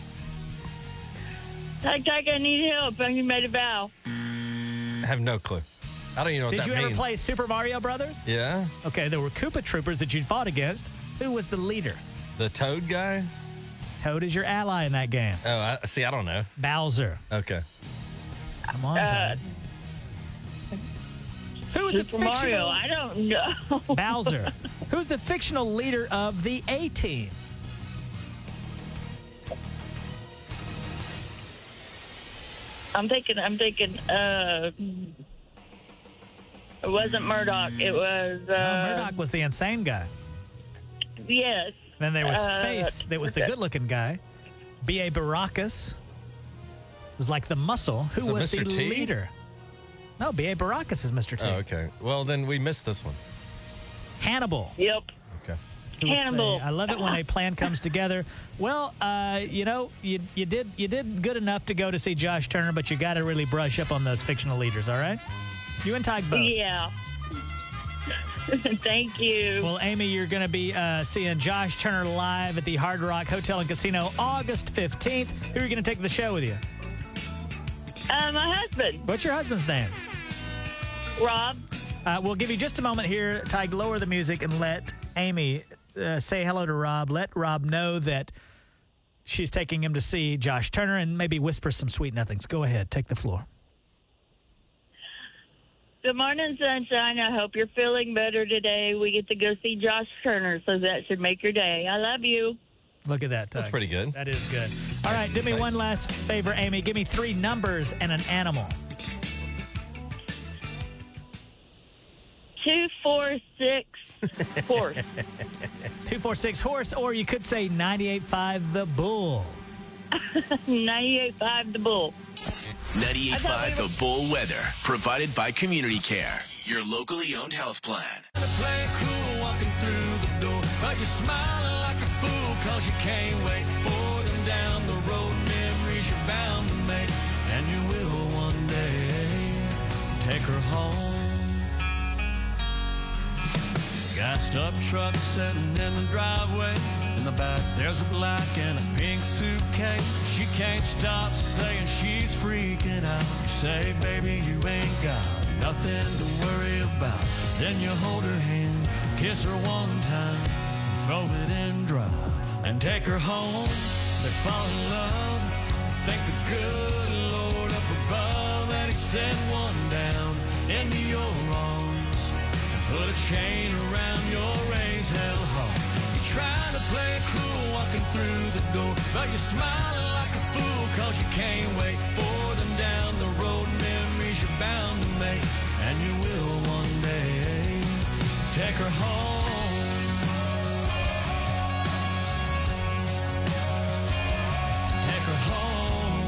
Speaker 21: Tig, I need help. And you made a vow.
Speaker 1: I have no clue. I don't even know what
Speaker 2: Did
Speaker 1: that
Speaker 2: you
Speaker 1: means.
Speaker 2: ever play Super Mario Brothers?
Speaker 1: Yeah.
Speaker 2: Okay, there were Koopa Troopers that you fought against. Who was the leader?
Speaker 1: The Toad guy?
Speaker 2: Toad is your ally in that game.
Speaker 1: Oh, I don't know.
Speaker 2: Bowser.
Speaker 1: Okay.
Speaker 2: Come on, Toad. Who's the
Speaker 21: Super
Speaker 2: fictional...
Speaker 21: Mario? I don't know.
Speaker 2: Bowser. Who's the fictional leader of the A-Team?
Speaker 21: I'm thinking, it wasn't Murdoch. It was,
Speaker 2: Murdoch was the insane guy.
Speaker 21: Yes.
Speaker 2: Then there was Face, that was the good-looking guy. B.A. Baracus was like the muscle. Who was the
Speaker 1: Mr. T?
Speaker 2: leader? No, B.A. Baracus is Mr. T.
Speaker 1: Oh, okay. Well, then we missed this one.
Speaker 2: Hannibal.
Speaker 21: Yep.
Speaker 1: Okay.
Speaker 2: Who would
Speaker 21: Hannibal.
Speaker 2: say, I love it when a plan comes together. Well, you know, you did good enough to go to see Josh Turner, but you got to really brush up on those fictional leaders, all right? You and Tig both.
Speaker 21: Yeah. Thank you.
Speaker 2: Well, Amy, you're going to be seeing Josh Turner live at the Hard Rock Hotel and Casino August 15th. Who are you going to take to the show with you?
Speaker 21: My husband.
Speaker 2: What's your husband's name?
Speaker 21: Rob.
Speaker 2: We'll give you just a moment here. Tig, lower the music and let Amy say hello to Rob. Let Rob know that she's taking him to see Josh Turner and maybe whisper some sweet nothings. Go ahead. Take the floor.
Speaker 21: Good morning, sunshine. I hope you're feeling better today. We get to go see Josh Turner, so that should make your day. I love you.
Speaker 2: Look at that, Tig.
Speaker 1: That's pretty good.
Speaker 2: That is good. All right, do me one last favor, Amy. Give me 3 numbers and an animal.
Speaker 21: 246 horse.
Speaker 2: 246 horse, or you could say 98.5 the bull.
Speaker 21: 98.5 the bull.
Speaker 9: 98.5 The Bull weather, provided by Community Care, your locally owned health plan.
Speaker 3: Playing cool, walking through the door, but you're smiling like a fool, cause you can't wait for them down the road. Memories you're bound to make, and you will one day take her home. Gassed up truck sitting in the driveway. In the back, there's a black and a pink suitcase. She can't stop saying she's freaking out. You say, baby, you ain't got nothing to worry about. Then you hold her hand, kiss her one time, throw it in drive, and take her home. They fall in love, thank the good Lord up above that He sent one down into your arms, put a chain around your raised hell heart. Trying to play it cool, walking through the door, but you're smiling like a fool, cause you can't wait for them down the road. Memories you're bound to make, and you will one day take her home. Take her home.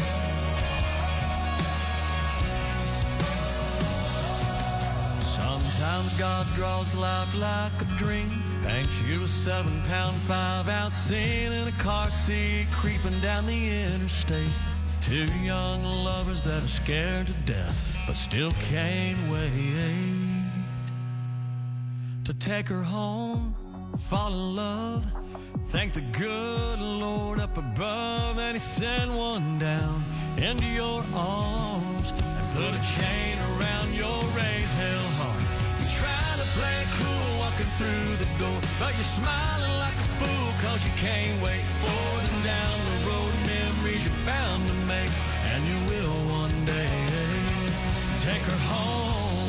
Speaker 3: Sometimes God draws life like a dream. Paints you a 7-pound, 5-ounce scene in a car seat, creeping down the interstate. 2 young lovers that are scared to death, but still can't wait to take her home, fall in love, thank the good Lord up above that He sent one down into your arms and put a chain around your raised hell heart. You try to play it cool, walking through the door, but you're smiling like a fool, cause you can't wait for them down the road. Memories you're bound to make, and you will one day take her home.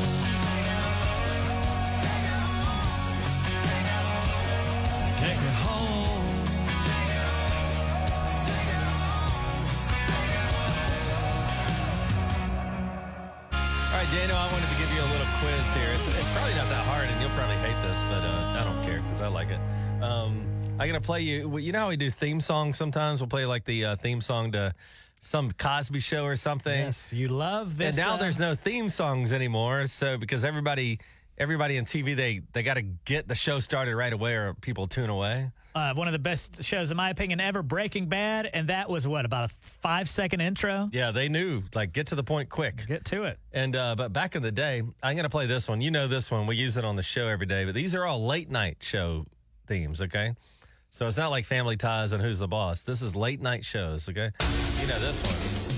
Speaker 3: Take her home.
Speaker 1: All right, Daniel, I wanted to give you a little quiz here. It's probably not that hard, and you'll probably hate this, but I don't care because I like it. I'm going to play you. You know how we do theme songs sometimes? We'll play like the theme song to some Cosby show or something.
Speaker 2: Yes, you love this.
Speaker 1: And now there's no theme songs anymore. So because everybody in TV, they got to get the show started right away or people tune away.
Speaker 2: One of the best shows, in my opinion, ever, Breaking Bad. And that was about a 5-second intro?
Speaker 1: Yeah, they knew, get to the point quick.
Speaker 2: Get to it.
Speaker 1: And but back in the day, I'm going to play this one. You know this one. We use it on the show every day. But these are all late night show themes, okay? So it's not like Family Ties and Who's the Boss. This is late night shows, okay? You know this one.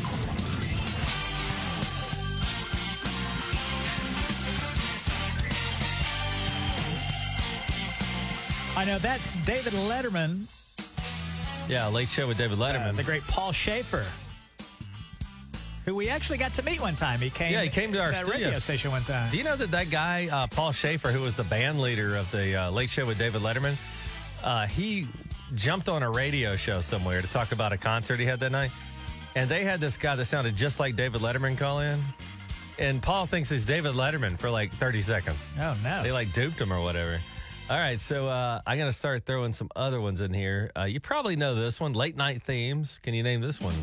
Speaker 2: I know that's David Letterman.
Speaker 1: Yeah, Late Show with David Letterman.
Speaker 2: The great Paul Schaefer, who we actually got to meet one time. He came
Speaker 1: to our
Speaker 2: radio station one time.
Speaker 1: Do you know that guy, Paul Schaefer, who was the band leader of the Late Show with David Letterman, he jumped on a radio show somewhere to talk about a concert he had that night. And they had this guy that sounded just like David Letterman call in. And Paul thinks he's David Letterman for 30 seconds.
Speaker 2: Oh, no.
Speaker 1: They duped him or whatever. All right, so I'm going to start throwing some other ones in here. You probably know this one, late night themes. Can you name this one?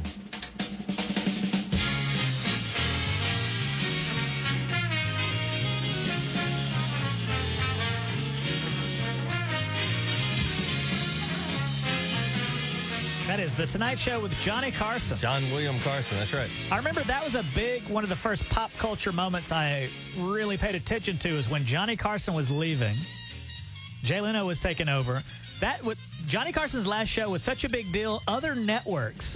Speaker 2: That is The Tonight Show with Johnny Carson.
Speaker 1: John William Carson, that's right.
Speaker 2: I remember that was one of the first pop culture moments I really paid attention to is when Johnny Carson was leaving. Jay Leno was taking over. Johnny Carson's last show was such a big deal. Other networks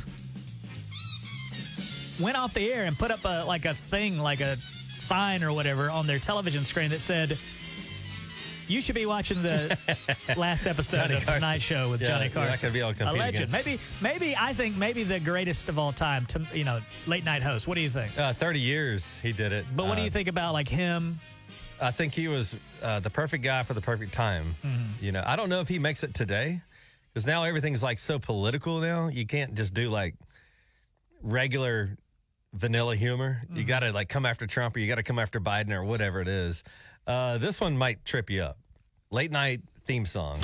Speaker 2: went off the air and put up a thing, like a sign or whatever on their television screen that said, you should be watching the last episode of The Tonight Show with Johnny Carson.
Speaker 1: Not gonna be able to compete
Speaker 2: a legend.
Speaker 1: Against.
Speaker 2: Maybe the greatest of all time. Late night host. What do you think?
Speaker 1: 30 years he did it.
Speaker 2: But what do you think about him?
Speaker 1: I think he was the perfect guy for the perfect time.
Speaker 2: Mm-hmm.
Speaker 1: I don't know if he makes it today because now everything's so political now. You can't just do regular vanilla humor. Mm-hmm. You got to come after Trump or you got to come after Biden or whatever it is. This one might trip you up. Late night theme song.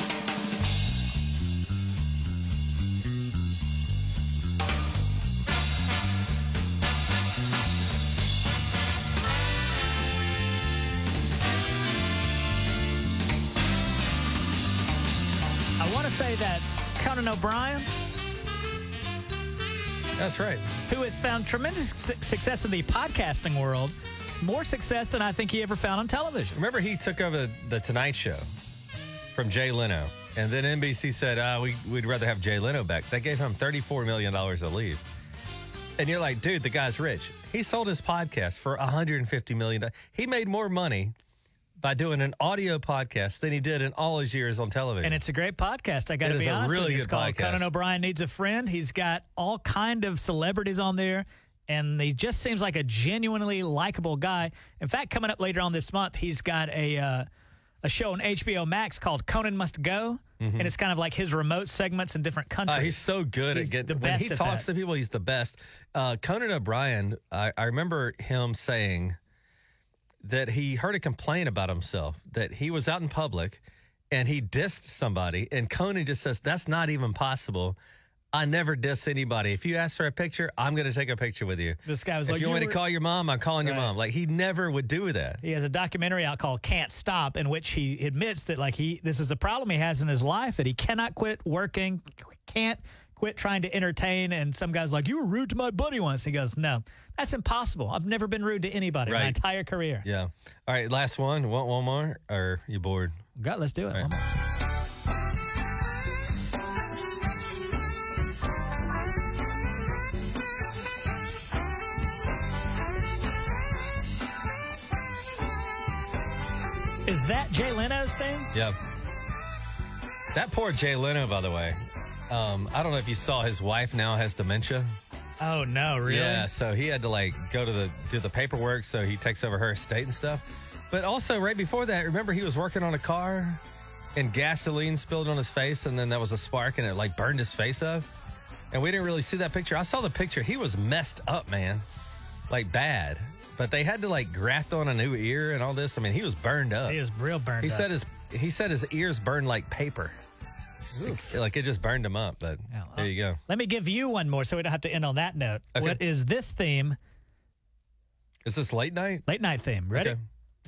Speaker 2: Say that's Conan O'Brien.
Speaker 1: That's right.
Speaker 2: Who has found tremendous success in the podcasting world. More success than I think he ever found on television.
Speaker 1: Remember, he took over the Tonight Show from Jay Leno. And then NBC said, we'd rather have Jay Leno back. They gave him $34 million to leave. And you're like, dude, the guy's rich. He sold his podcast for $150 million. He made more money by doing an audio podcast than he did in all his years on television.
Speaker 2: And it's a great podcast. I got to be honest with you. It's called
Speaker 1: podcast.
Speaker 2: Conan O'Brien Needs a Friend. He's got all kind of celebrities on there, and he just seems like a genuinely likable guy. In fact, coming up later on this month, he's got a show on HBO Max called Conan Must Go, and it's kind of like his remote segments in different countries.
Speaker 1: He's so good at getting, when he talks to people, he's the best. Conan O'Brien, I remember him saying that he heard a complaint about himself, that he was out in public and he dissed somebody, and Conan just says, that's not even possible. I never diss anybody. If you ask for a picture, I'm going to take a picture with you.
Speaker 2: This guy was
Speaker 1: if you want me to call your mom, I'm calling your mom. He never would do that.
Speaker 2: He has a documentary out called Can't Stop, in which he admits that this is a problem he has in his life, that he cannot quit working, can't quit trying to entertain. And some guy's like, you were rude to my buddy once. He goes, no, that's impossible. I've never been rude to anybody my entire career.
Speaker 1: Yeah. All right, last one. Want one more, or are you bored?
Speaker 2: Let's do it. Right. One more. Is that Jay Leno's thing?
Speaker 1: Yep. That poor Jay Leno, by the way. I don't know if you saw, his wife now has dementia.
Speaker 2: Oh, no, really?
Speaker 1: Yeah, so he had to go to do the paperwork, so he takes over her estate and stuff. But also, right before that, remember he was working on a car and gasoline spilled on his face, and then there was a spark and it burned his face up. And we didn't really see that picture. I saw the picture. He was messed up, man. Bad. But they had to graft on a new ear and all this. I mean, he was burned up.
Speaker 2: He was real burned up.
Speaker 1: He said his ears burned like paper. Like it just burned him up, but there you go.
Speaker 2: Let me give you one more so we don't have to end on that note.
Speaker 1: Okay.
Speaker 2: What is this theme?
Speaker 1: Is this late night?
Speaker 2: Late night theme. Ready?
Speaker 1: Okay.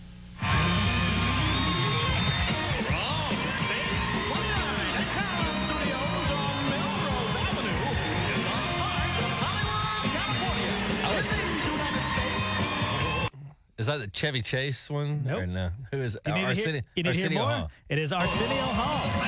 Speaker 1: Is that the Chevy Chase one?
Speaker 2: Nope.
Speaker 1: Or no? Who is
Speaker 2: You need to
Speaker 1: Arsenio?
Speaker 2: hear, you need to hear
Speaker 1: Arsenio
Speaker 2: more?
Speaker 1: Hall.
Speaker 2: It is Arsenio Hall.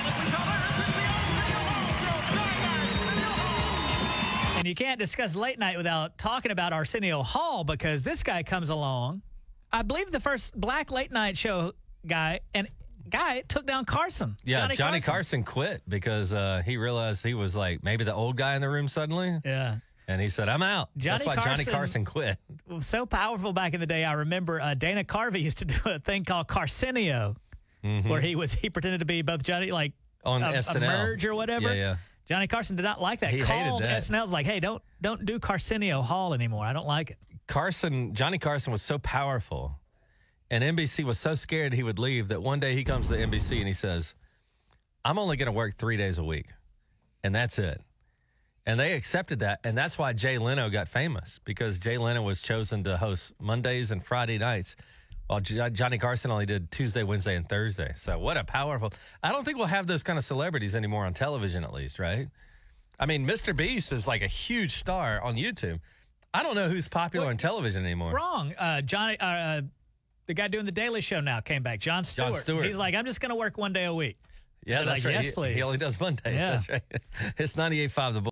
Speaker 2: And you can't discuss late night without talking about Arsenio Hall because this guy comes along. I believe the first black late night show guy took down Carson.
Speaker 1: Yeah, Johnny Carson quit because he realized he was like maybe the old guy in the room suddenly.
Speaker 2: Yeah.
Speaker 1: And he said, I'm out. That's why Johnny Carson quit.
Speaker 2: Was so powerful back in the day. I remember Dana Carvey used to do a thing called Carcinio, where he pretended to be both Johnny, like
Speaker 1: on
Speaker 2: a
Speaker 1: SNL.
Speaker 2: merge or whatever.
Speaker 1: Yeah.
Speaker 2: Johnny Carson did not like that.
Speaker 1: He hated that.
Speaker 2: SNL's like, hey, don't do Carcinio Hall anymore. I don't like it.
Speaker 1: Johnny Carson was so powerful, and NBC was so scared he would leave that one day he comes to NBC and he says, I'm only going to work 3 days a week, and that's it. And they accepted that, and that's why Jay Leno got famous, because Jay Leno was chosen to host Mondays and Friday nights, while Johnny Carson only did Tuesday, Wednesday, and Thursday. So what a powerful... I don't think we'll have those kind of celebrities anymore on television, at least, right? I mean, Mr. Beast is like a huge star on YouTube. I don't know who's popular on television anymore.
Speaker 2: Wrong. Johnny, the guy doing The Daily Show now came back, Jon Stewart.
Speaker 1: Jon Stewart.
Speaker 2: He's like, I'm just going to work 1 day a week.
Speaker 1: Yeah,
Speaker 2: They're
Speaker 1: that's
Speaker 2: like,
Speaker 1: right.
Speaker 2: Yes, please.
Speaker 1: He only does Mondays.
Speaker 2: Yeah.
Speaker 1: That's right. It's 98.5 The Bull.